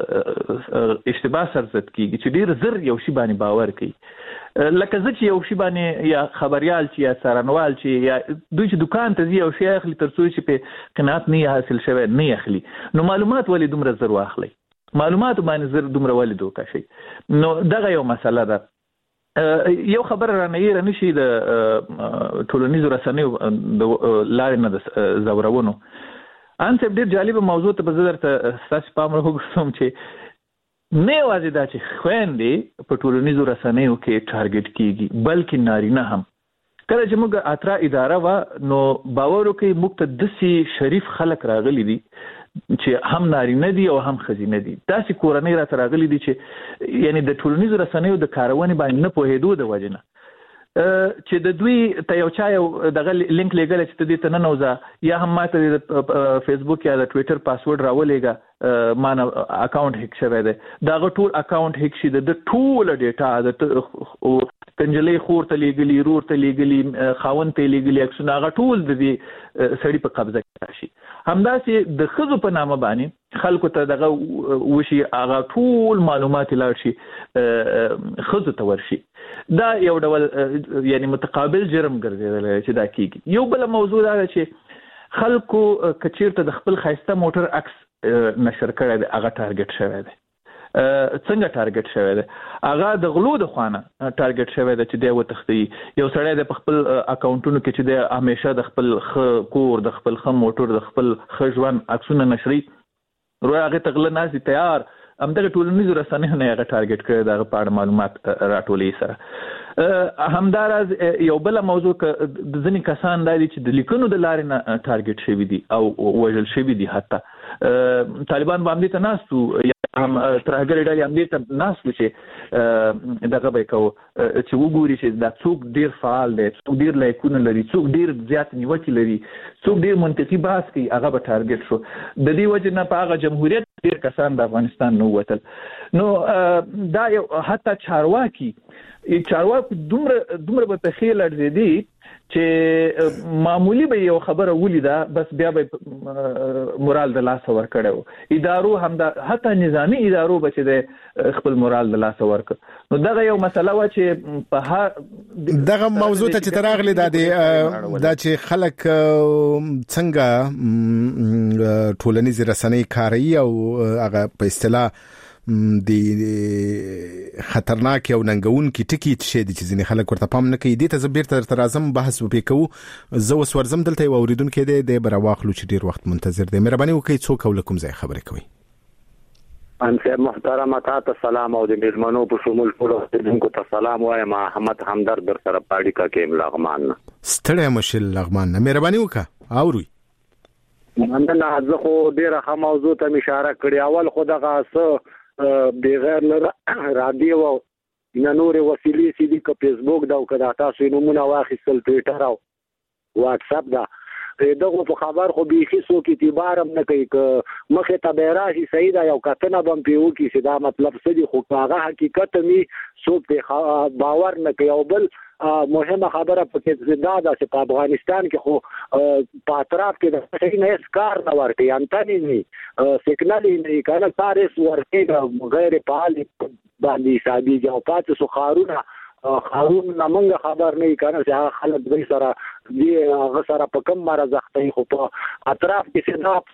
اشتباه سرزد کیږي چې ډېر زر یو شی باندې باور کوي. لکه زه چې یو شی باندې یا خبريال چې یا څارنوال چې یا دوی چې دکان ته ځي یو شی اخلي تر څو چې په قناعت نه حاصل شوی نه اخلي، نو معلومات ولې دومره زر واخلي؟ معلومات باندې زر دومره ولې دوکه شي؟ نو دغه یو مسله ده. یو خبر را نه یې نشي د ټولنیزو رسنیو د لارې نه د زورونو. ان څه ډېر جالب موضوع ته به زه درته ستاسو پام راوګرځوم چې نه یوازې دا چې خویندې په ټولنیزو رسنیو کې ټارګټ کیږي بلکې نارینه هم. کله چې موږ اترا اداره وه نو باور وکړئ موږ ته داسې شریف خلک راغلي دي چې هم نارینه دي او هم ښځینه دي. داسې کورنۍ راته راغلي دي چې یعنی د ټولنیزو رسنیو د کارونې باندې نه پوهېدو د وجې نه چې د دوی ته یو چا یو دغه لینک لېږلی چې ته دې ته ننوځه، یا هم ما ته د فیسبوک یا د ټویټر پاسورډ راولېږه، ما نه اکاونټ هیک شوی دی، د هغه ټول اکاونټ هیک شي، د ټوله ډیټا د کنجلۍ خور ته لېږلي، رور ته لېږلي، خاوند ته لېږلي عکسونه، هغه ټول د دې سړي په قبضه کې راشي. همداسې د ښځو په نامه باندې خلکو ته دغه وشي، هغه ټول معلومات لاړ شي ښځو ته ورشي. دا یو ډول یعنی متقابل جرم ګرځېدلی چې دا کېږي. یو بله موضوع دا ده چې خلکو که چېرته د خپل ښایسته موټر عکس نشر کړی دی هغه ټارګټ شوی دی. څنګه ټارګټ شوی دی؟ هغه د غلو د خوا نه ټارګټ شوی دی چې دی وتښتوي. یو سړی دی په خپل اکاونټونو کې چې دی همیشه د خپل ښه کور، د خپل ښه موټر، د خپل ښه ژوند عکسونه نشري، روی هغې ته غله ناست دي تیار همدغه ټولنیزو رسنیو نه هغه ټارګټ کړی د هغه په اړه معلومات راټولوي سره. همداراز یو بله موضوع که د ځینې کسان دا دي چې د لیکنو د لارې نه ټارګټ شوي دي او وژل شوي دي. حتی طالبان به همدې ته ناست وو، یا هم ترهګرې ډلې همدې ته ناست وو چې دغه به یې کوو چې وګوري چې دا څوک ډېر فعال دی، څوک ډېر لایکونه لري، څوک ډېر زیات نیوکې لري، څوک ډېر منطقي بحث کوي، هغه به ټارګټ شو. د دې وجې نه په هغه جمهوریت ډیر کسان د افغانستان نو وتل. نو دا یو حتی چارواکي چارواکي دومره دومره په تخیل ارزيدي چې معمولی به یو خبره ولیدا بس بیا به مورال د لاس ور کړو. ادارو هم د حتی نظامی ادارو به چې د خپل مورال د لاس ور کړ. نو دغه یو مسله و چې په دغه موضوع ته چې تراغلی د د چې خلک څنګه ټولنیز رسنۍ کاروي او هغه په اصطلاح د خطرناک او ننګون کی ټکی شه دي چې ځینې خلک ورته پام نه کوي. دي ته زبیر تر ترازم بحث وکړو. زه اوس ورزم دلته و اوریدونکو دې د برواخلو چې ډیر وخت منتظر دي. مهرباني وکړئ څوک ولکم ځای خبرې کوي. انسه محترمه تاسو سلام او د میرمنو په شمول ټول اوریدونکو ته سلام وایم. احمد همدرد در سره پاړی کا کې لغمان ستړی مشل لغمان. مهرباني وکړه اوري. مننه. زه خو ډیره ښه موضوع ته اشاره کړې. اول خو دغه څه بغیر له رادیو او نور وسیلې سي دي ک فیسبوک دا او کدا تاسو نمونه واخیستل ټویټر او واتس اپ دا دغه په خبر خو بيخي سو کې اعتبار هم نه کوي ک مخه ته بیراشي صحیح دا یو کتنه بم پیو کې سدا مطلب څه دي خو هغه حقیقت می سو په باور نه کوي. او بل مهمه خبره پکې دا ده چې په افغانستان کې خو په اطراف کې د څه نه اسکار نه ورته انټنی نه سیګنال نه کنه سارس ورته غیر فعال باندې حسابي جو پاتې سو خارونه خارون نمنګ خبر نه کنه چې خلک دوی سره دی هغه سره په کم مرز اخته خو په اطراف کې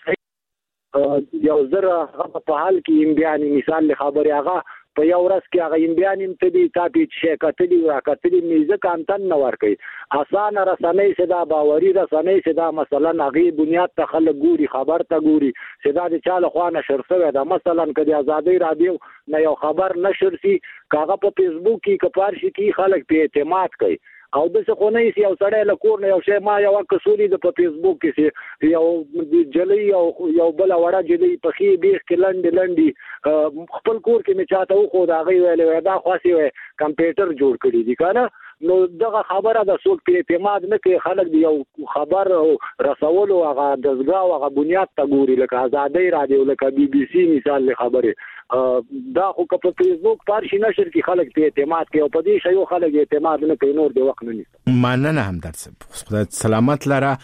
سیدا یو زره په حال کې بیان مثال خبره هغه په یو ورځ کې هغه امبیان هم ته دي تاسو چې کتلی راکتلی میزه کانتن نه ور کوي. اسانه رسنۍ صدا باوري رسنۍ صدا مثلا هغه بنیاد ته خلک ګوري خبر ته ګوري صدا د چاله خوانه شر شوی دا مثلا کدي ازادي رادیو نه یو خبر نشر سي کاغه په فیسبوک کې کپارشي کې خلک په اعتماد کوي. او د څه خو نه یې یو سړی له کور نه یو شی ما یو کسولي د په فیسبوک کې یو جلې او یو بل وړه جلې په خې بیخ کې لنډ لنډي خپل کور کې می چاته خو دا غي ویلې دا خاصي وي کمپیوټر جوړ کړی دي کنه. نو دغه خبره د څوک په اعتماد نه کوي. خلک دی یو خبر رسولو هغه دزګا او هغه بنیاد ته ګوري لکه ازادي رادیو لکه بي بي سي مثال له خبره دا خو په فیسبوک پارشي نشر کې خلک په اعتماد کوي او په دې شی خلک اعتماد نه کوي. نور دی وخت نه نیسه. مننه همدرد صاحب خدای سلامت لره.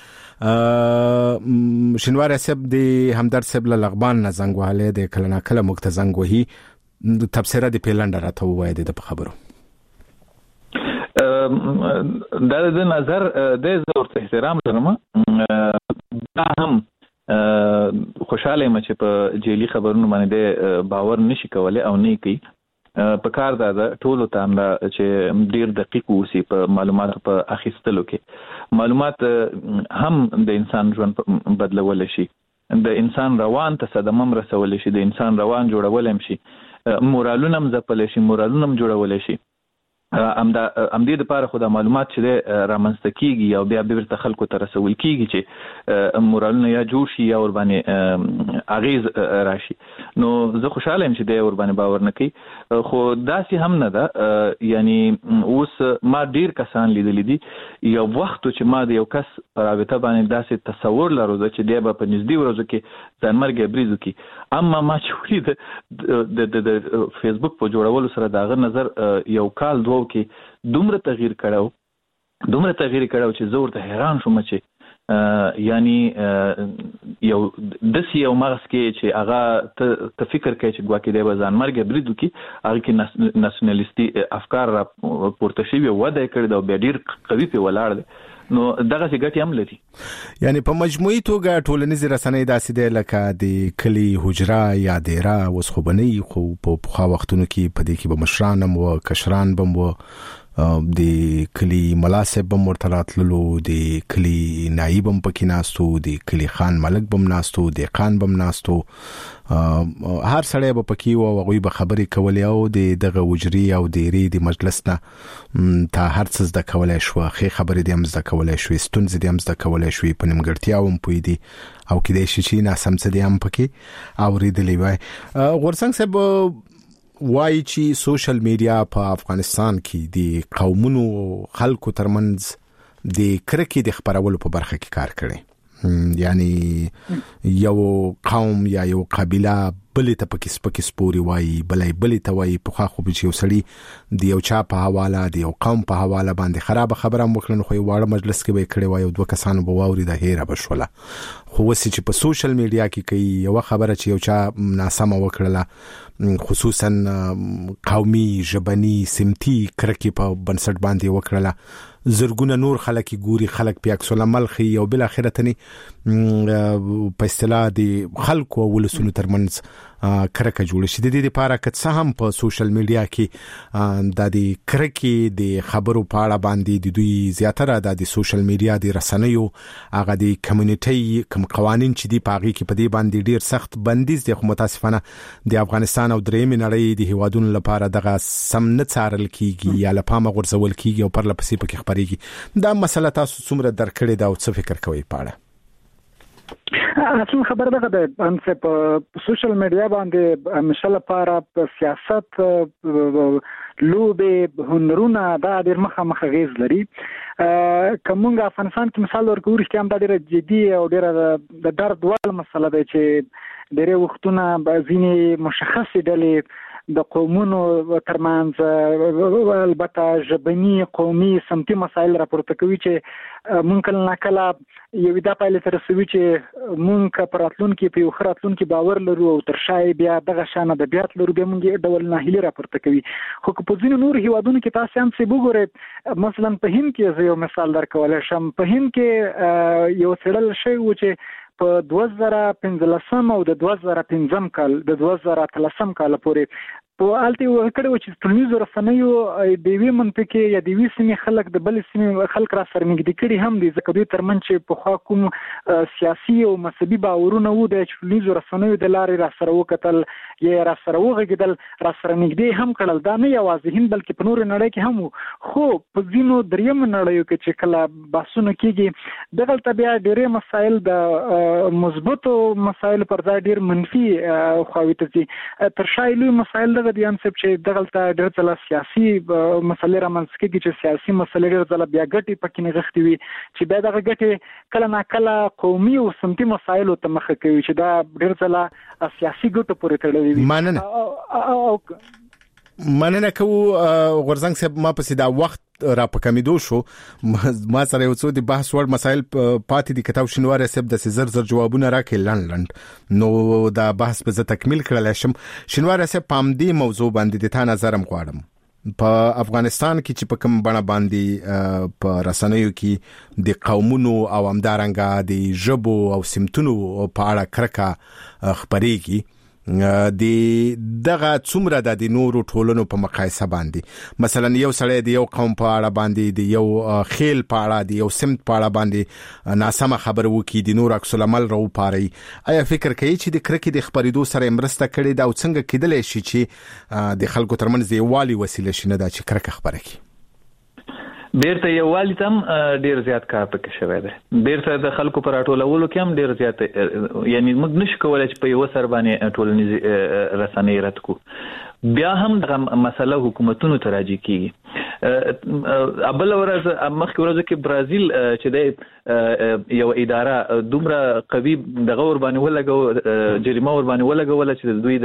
شنوار صاحب دی همدرد صاحب لغبان نه زنګ وهاله د کلنا کله مخ ته زنګ وهي تفسیر دی پیلند راته وای د خبرو دا د نظر د زور ته احترام لرم. دا هم خوشاله یم چې په جیلی خبرونو باندې باور نشي کولای او نه کوي. په کار دا ټولو ته چې ډیر دقیق اوسي په معلوماتو په اخیستلو کې. معلومات هم د انسان ژوند بدلول شي، د انسان روان ته صدمه رسول شي، د انسان روان جوړول هم شي، مورالونه هم ځپل شي، مورالونه هم جوړول شي. ام دا ام دې لپاره خو د معلومات چې رامنځته کیږي او بیا بیرته خلکو ته رسول کیږي چې مورالونه یا جوړ شي یا ور باندې اغیز راشي. نو زه خوشاله یم چې د ور باندې باور نه کوي. خو داسې هم نه ده. یعنی اوس ما ډیر کسان لیدل دي یو وخت چې ما د یو کس پر رابطه باندې داسې تصور لرو چې دی به په نږدې ورځو کې ځانمرګ بریزو کی. اما ما چې ولید د فیسبوک په جوړولو سره داغه نظر یو کال دوه کې دومره تغییر کړو دومره تغییر کړو چې زه ورته حیران شوم چې یعنی یو د سی یو مغز کې چې هغه ته فکر کوي چې ګواکې دی به ځان مرګ بریدو کې هغه کې ناسیونالیستي افکار را پورته شوي وده کړی دا بیا ډیر قوي په ولاړ دی. نو دغه څه ګټي هم لري. یعنی په مجموعي توګه ټولنیز رسنۍ داسې دی لکه د کلی حجره یا دیره اوس خو بنئ خو په پخوا وختونو کې په دې کې به مشران هم و کشران بم و د کلی ملاسب بم ورته راتللو، د کلی نایب هم پکې ناستو، د کلی خان ملک بم ناستو، د خان بم ناستو. هر سړی به پکې و هغوی به خبرې کولې او د دغه وجري او دیرې د مجلس نه تا هر څه زده کولی شوه، ښې خبرې دې هم زده کولی شوې، ستونزې دې هم زده کولی شوې، په نیمګړتیاو هم پوهېدې او کیدای شي چې ناسم څه دې هم پکې اورېدلی وای. غورځنګ صاحب وایي چې سوشل میډیا په افغانستان کې د قومونو خلکو ترمنځ د کرکې د خپرولو په برخه کې کار کړی. یعنی یو قوم یا یو قبیله بلې ته پکې سپکې سپوري وایي بلې بلې ته وایي په خو به چې وسړي د یو چا په حواله د یو قوم په حواله باندې خراب خبره وکړنه خو واړه مجلس کې به کړي وایي دوه کسانو به واوري د هیره بشوله خو وسې چې په سوشل میډیا کې کوي یو خبره چې یو چا ناسمه وکړله خصوصا قومي ژبني سمتي کرکې په بنسټ باندې وکړله زرګونه نور خلک ګوري خلک په عکس العمل خي او بل اخرتنی په اصطلاح د خلکو ولسونو ترمنځ کرکه جوړ شي د دې لپاره که څه هم په سوشل میډیا کې د دې کرکې د خبرو په اړه باندې د دوی زیاتره د سوشل میډیا د رسنیو هغه د کمیونټي کوم قوانين چې دی پاغي کې په دې باندې ډیر سخت بندیز د متاسفانه د افغانستان او درېمې نړۍ د هیوادونو لپاره دغه سم نه څارل کیږي یا لپاره غورځول کیږي او پر لپسې پکې خبريږي دا مسله تاسو څومره درکړې دا او څه فکر کوي پاړه اصل خبر ده د انسه په سوشل میډیا باندې مشل لپاره په سیاست لوبه هنرونه دا ډیر مخه مخه غیز لري کومه افغانستان کې مثال ورکوي چې هم دا ډیره جدي او ډیره د درد وال مسله ده چې ډیره وختونه ځینې مشخص ډلې د قومونو ترمنځ البته ژبني قومي سمتي مسایل راپورته کوي چې مونږ نه کله یو دا پایله تر رسوي چې مونږ پراتلون کې په خراتلون کې باور لرو او تر شای بیا دغه شانه د بیات لرو به مونږ ډول نه هلي راپورته کوي خو په ځینو نور هیوادونو کې تاسو هم څه وګورئ مثلا په هند کې یو مثال درکول شم په هند کې یو څړل شی و چې په دوه زره پنځلسم او د دوه زره پنځم کال د دوه زره اتلسم کال پورې په الته وکړو چې ټولنیزو رسنیو د وی منطقه یا د وی سیمې خلک د بل سیمې خلک را سره نږدې کړي هم دي ځکه دوی ترمن چې په خوا کوم سیاسي او مذهبي باورونه وو د ټولنیزو رسنیو د لارې را سره وکتل یا را سره وغږیدل را سره نږدې هم کړل دا نه یوازې هند بلکې په نور نړۍ کې هم خو په ځینو دریم نړیو کې چې کله بحثونه کیږي دغه طبيعه ډېرې مسایل د مثبتو مسایل پر ځای ډېر منفي خواوې ته دي تر شایلو مسایل دغه د انسب چې دغه ډېر ځله سیاسي مسلې رامنځته کیږي چې سیاسي مسلې ډېر ځله بیا ګټي پکې نه غختي وي چې بیا دغه ګټي کله نه کله قومي او سمتي مسایل ته مخ کوي چې دا ډېر ځله سیاسي ګټو پورې تړلي وي مننه مننه کو غورزنګ صاحب ما پسې دا وخت را پکمیدو شو ما سره یو څو د بحث ور مسایل پاتې دي کتاب شنواره صاحب د زر زر جوابونه راکې لند نو دا بحث به زه تکمیل کړل شم شنواره صاحب پام دی موضوع باندې د تا نظرم غواړم په افغانستان کې چې په کوم بڼه باندې په رسنیو کې د قومونو او همدارنګه د ژبو او سمتونو په اړه کرکه خبرېږي د دغه څومره د نورو ټولنو په مقایسه باندې مثلا یو سړی د یو قوم په اړه باندې د یو خیل په اړه د یو سمت په اړه باندې ناسمه خبر وکي د نور عکس العمل راو پاري آیا فکر کوي چې د کرکې د خبرېدو سره مرسته کړي دا او څنګه کېدلی شي چې د خلکو ترمنځ د یووالي وسیله شي نه دا چې کرکه خبره کوي بیرته یووالي تم ډیر زیات کار پکې شوی دی بیرته د خلکو پر اټولولو کې هم ډیر زیات یعنی موږ نشو کولای چې په یو سر باندې ټولنیز رسنۍ رد کو بیا هم د مسله حکومتونو ته راځي کیږي ابل ورځ مخکې ورځ کې برازیل چې د یو اداره دومره قوي د غور باندې ولګو جریمه ور باندې ولګول چې دوی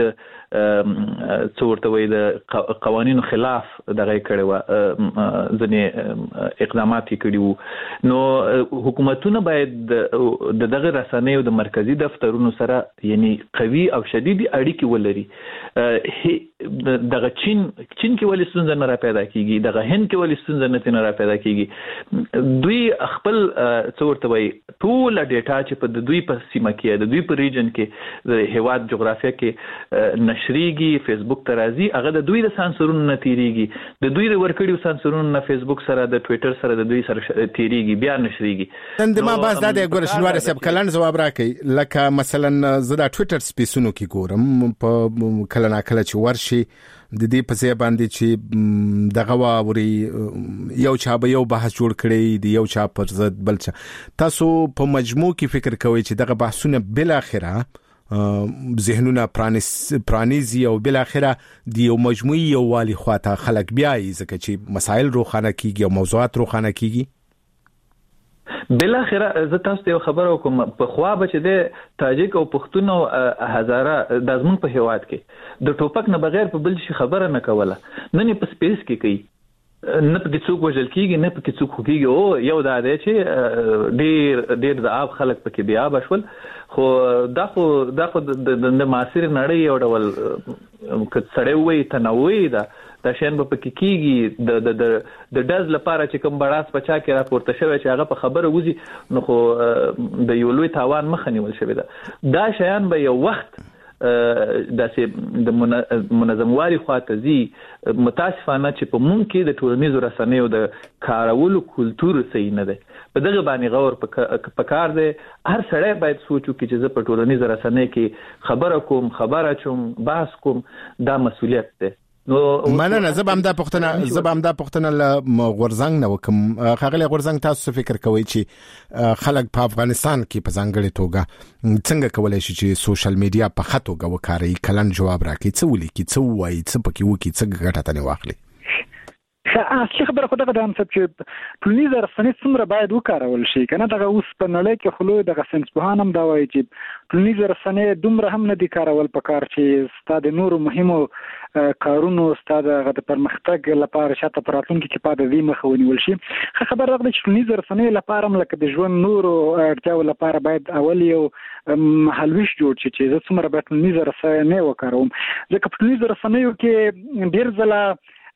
د څورته وي د قوانینو خلاف دغه کړي و ځنې اقدامات کړي نو حکومتونه باید د دغه رسنیو د مرکزی دفترونو سره یعنی قوي او شدید اړیکې ولري دغه چین چین کې ولې ستونزه نه را پیدا کیږي دغه هند کې ولې ستونزه نه را پیدا کیږي دوی خپل څورته وي ټول ډیټا چې په دوی په سیمه کې د دوی په ریجن کې د هیواد جغرافیه کې نشریږي فیسبوک ترازی هغه د دوی د سانسورونو نه تیریږي د دوی د ورکړیو سانسورونو نه فیسبوک سره د ټوئیټر سره د دوی سره تیریږي بیا نشریږي نن ما باز د ګور شنواره سب کلن جواب راکې لکه مثلا زه د ټوئیټر سپیسونو کې ګورم په کله نا کله چې ورشي د دې په ځای باندې چې دغه واوري یو چا به یو بحث جوړ کړي دی یو چا پر ضد بل چا تاسو په مجموع کې فکر کوئ چې دغه بحثونه بل اخره ذهنونه پرانیزي او بل اخره دی یو مجموعي یو والی خواته خلک بیا ځکه چې مسائل روخانه کیږي او موضوعات روخانه کیږي بل اخره زه تاسو ته خبر کوم په خوا به چې د تاجک او پښتون او هزاره د ازمن په هیواد کې د ټوپک نه بغیر په بل شي خبره نه کوله نه په سپیس کې کوي نه په څوک وژل کیږي نه په څوک خوږي او یو دا دی چې ډیر ډیر د آب خلک پکې بیا بشول خو دا خو دا خو د معاصر نړۍ یو ډول کڅړې وې تنوي دا د شین په پکې کیږي د د د داز لپاره چې کوم بڑاس بچا کې راپورته شوی چې هغه په خبره وزي نو خو د یو لوی تاوان مخه نیول شوی دا دا شیان به یو وخت د د منظموالي خواته زی متاسفانه چې په مونږ کې د ټولنیزو رسنیو د کارولو کلچر صحیح نه دی په دغه باندې غور په کار دی هر سړی باید سوچ وکړي چې زه په ټولنیزو رسنیو کې خبره کوم خبره چوم بحث کوم دا مسؤلیت دی نو مننه زه به هم دا پښتنه زه به هم دا پښتنه ل غورزنګ نه وکم خغلی غورزنګ تاسو فکر کوئ چې خلک په افغانستان کې په ځانګړي توګه څنګه کولای شي چې سوشل میډیا په خاطر وکاري کلن جواب راکړي څه ولي کې څه وایي څه پکې وکړي څه ګټه تنه واخلي اصلي خبره خو دغه د انسب چې ټولنیز رسنۍ څومره باید وکارول شي کنه دغه اوس په نړۍ کې خلو دغه ساينسپوهان هم دا وایي چې ټولنیز رسنۍ دومره هم نه دي کارول په کار چې ستاسو نورو مهمو کارونو ستاسو د پرمختګ لپاره شاته پراتونکو کې پاده وی مخه ونیول شي خبره راغله چې ټولنیز رسنۍ لپاره هم لکه د ژوند نورو اړتیاو لپاره باید اول یو محلوش جوړ شي چې څومره باید ټولنیز رسنۍ وکاروم ځکه ټولنیز رسنیو کې ډیر ځله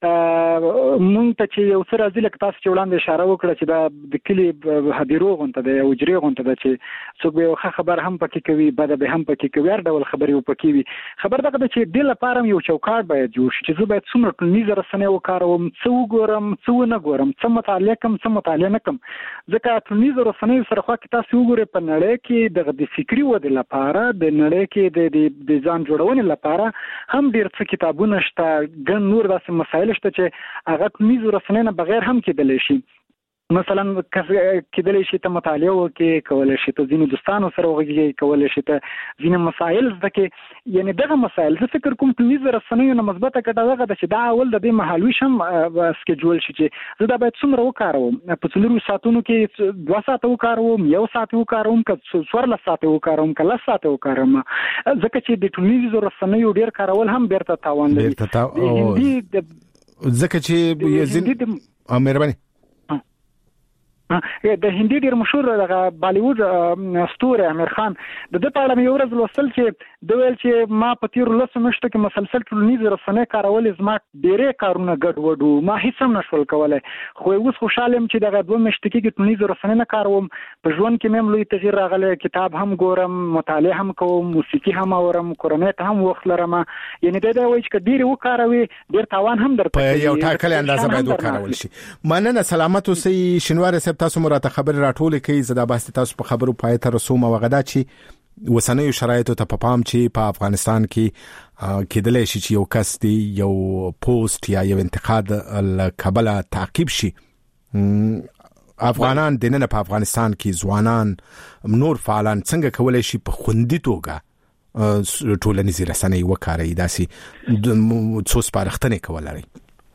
مونږ ته چې یو څه راځي لکه تاسو چې وړاندې اشاره وکړه چې دا د کلی هدیرو غونته ده او جری غونته ده چې څوک به ښه خبر هم پکې کوي بد به هم پکې کوي هر ډول خبرې پکې وي خبر دغه چې د لپاره یو چوکاټ باید جوړ شي چې زه باید څومره ټولنیز رسنۍ وکاروم څه وګورم څه نه ګورم څه مطالعه کوم څه مطالعه نه کوم ځکه ټولنیز رسنۍ سره خو کې تاسو وګورئ په نړۍ کې دغه د فکری ودې لپاره د نړۍ کې د ځان جوړونې لپاره هم ډیر څه کتابونه شته ګڼ نور داسې مسایل شته چې هغه ټولنیزو رسنیو نه بغیر هم کېدلی شي مثلا کېدلی شي ته مطالعه وکړې کولی شي ته ځینې دوستانو سره وغږېږې کولی شي ته ځینې مسایل زده کړې یعنې دغه مسایل زه فکر کوم ټولنیزو رسنیو نه مثبته ګټه دغه ده چې دا اول د دې مهالویش هم سکیجول شي چې زه دا باید څومره وکاروم په څلورو ساعتونو کې دوه ساعته وکاروم یو ساعت وکاروم که څوارلس ساعته وکاروم که لس ساعته وکاروم ځکه چې د ټولنیزو رسنیو ډېر کارول هم بیرته تاوان لري ځکه چې یزین مهرباني د هندي ډیر مشهور دغه بالیوډ ستوری امیر خان د د پاړه یو ورځ لوستل چې د ویل چې ما په تیر لسو میاشتو کې مسلسل ټولنیز رسنۍ کارول زما ډیره کارونه ګډ وډو ما هیڅ هم نشول کولای خو اوس خوشاله يم چې دغه دوه میاشتې کې ټولنیز رسنۍ نه کاروم په ژوند کې مې لوی تغییر راغلی کتاب هم ګورم مطالعه هم کوم موسیقي هم اورم کورنۍ ته هم وخت لرم یعنی دا دی وایي چې ډیر وکاروي ډیر تاوان هم درته په یو ټاکل اندازه باید وکارول شي مننه سلامت اوسئ شنوار تاسو مراته خبر راټول کوي زدا باسي تاسو په خبرو پای ته رسوم او غدا چې وسنوي شرایطو ته په پام چې په افغانستان کې کېدلای شي چې یو کس دی یو پوسټ یا یو انتقاد القبله تعقیب شي افغانان د نن په افغانستان کې ځوانان نور فعالان څنګه کولای شي په خوندي توګه ټولنیز رسنۍ وکاري داسي څو سپارښتنې کولای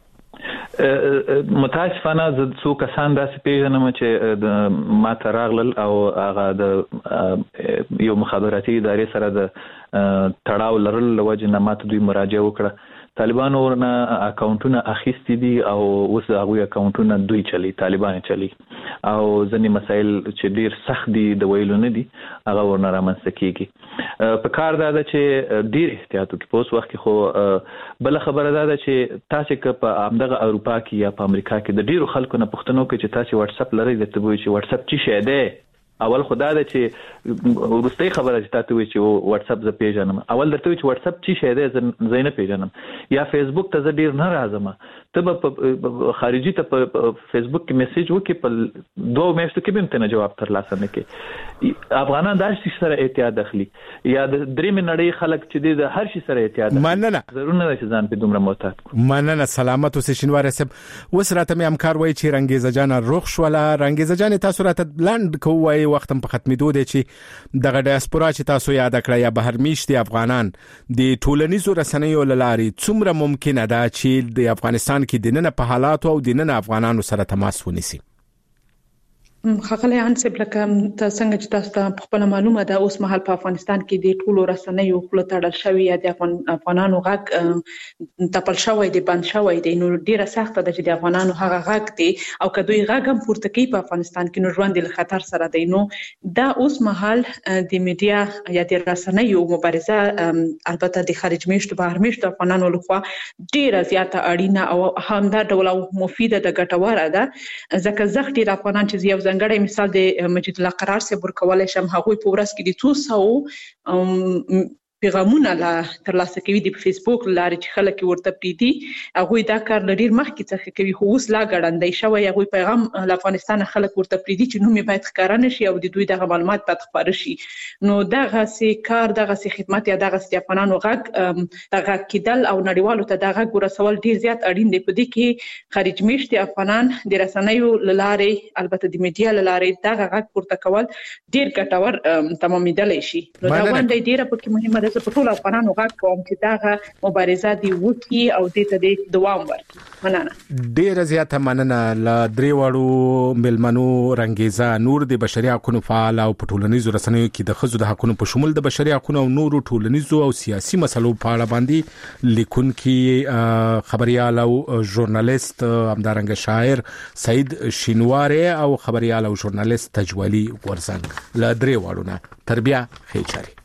متاسفانه زه څو کسان داسې پیژنم چې ما ته راغلل او هغه د یو مخابراتي ادارې سره د تړاو لرل لوجه نه ماته دوی مراجعه وکړه طالبانو ورنه اکاونټونه اخیستي دي او اوس هغه اکاونټونه دوی چلی طالبان چلی او ځنې مسایل چې ډیر سخت دي د ویلو نه دي هغه ورنه رامنځته کیږي په کار دا ده چې ډیر احتیاط وکړي په اوس وخت کې خو بل خبره ده چې تاسو که په امدغه اروپا کې یا په امریکا کې د ډیرو خلکو نه پوښتنه کوي چې تاسو واتس اپ لرئ د تبوي چې واتس اپ چی شه ده اول خدا ده چې ورستۍ خبره چې تاسو وی چې واتس اپ ز پیژنم اول درته چې واتس اپ چی شه ده زینه پیژنم یا فیسبوک ته ز ډیر نه راځم ته په خارجي ته په فیسبوک کې میسج وکي په دوه میاشتو کې به ته جواب ترلاسه نه کې افغانان د هر شي سره احتیاط داخلي یا د درې منړې خلک چې د هر شي سره احتیاط مننه ضرور نه چې ځان په دومره محتاط مننه سلامت اوسئ شنوار سب وسراته مې همکار وای چې رنگیزه جان روخ شولا رنگیزه جان تاسو راته لاند کوی وختم په ختمېدو دی چې دغه ډیاسپورا چې تاسو یاد کړی یا بهر میشتي افغانان د ټولنیزو رسنیو لاري څومره ممکن ده چې د افغانستان کې د نن په حالات او د نن افغانانو سره تماس ونیسي خغلی انسب لکه ته څنګه چې تاسو ته خپل معلومه ده اوس مهال په افغانستان کې د ټولو رسنیو خپل تړل شوی یا د افغانانو غږ تپل شوی دی بند شوی دی نو ډیره سخته ده چې د افغانانو هغه غږ دی او کدوې غږ هم پورته کوي په افغانستان کې نو ژوند له خطر سره دی نو دا اوس مهال د میډیا یا د رسنیو مبارزه البته د خارج میشت بهر میشت افغانانو لخوا ډیره زیاته اړینه او همدا ډول مفیده ده ګټوره ده ځکه زخت د افغانان چې یو ځانګړی مثال د مجید الله قرار سي ورکولای شم هغه په ورځ کې د څو سو پیغامونه لا ترلاسه کوي د فیسبوک لارې چې خلک ورته پریدي هغه دا کار لري مخکې څخه کوي خو اوس لا غړندې شوی هغه پیغام له افغانستان خلک ورته پریدي چې نو می باید ښکارا نشي او د دوی د معلومات په خبره شي نو دغه سي کار دغه سي خدمات یا دغه سي افغانانو غږ دغه کېدل او نړیوالو ته دغه ګورسول ډیر زیات اړین دی په دې کې خارج میشت افغانان د رسنیو لارې البته د میډیا لارې دغه غږ پورته کول ډیر ګټور تمامېدلی شي نو دا باندې ډیره پکې مهمه ده په ټول افغانانو غږ کوم چې دغه مبارزه دی وکي او د ته د دوام ورکړي مننه ډیر زیاته مننه ل درې وړو ملمنو رنگیزه نور د بشري حقوقو فعال او په ټولنیزو رسنیو کې د خزو د حقوقو په شمول د بشري حقوقو او نورو ټولنیزو او سیاسي مسلو په اړه باندې لیکونکي خبريال او ژورنالیست همدارنګ شاعر سعید شینواره او خبريال او ژورنالیست تجوالي ورزنګ ل درې وړو نه تربیه خېچاري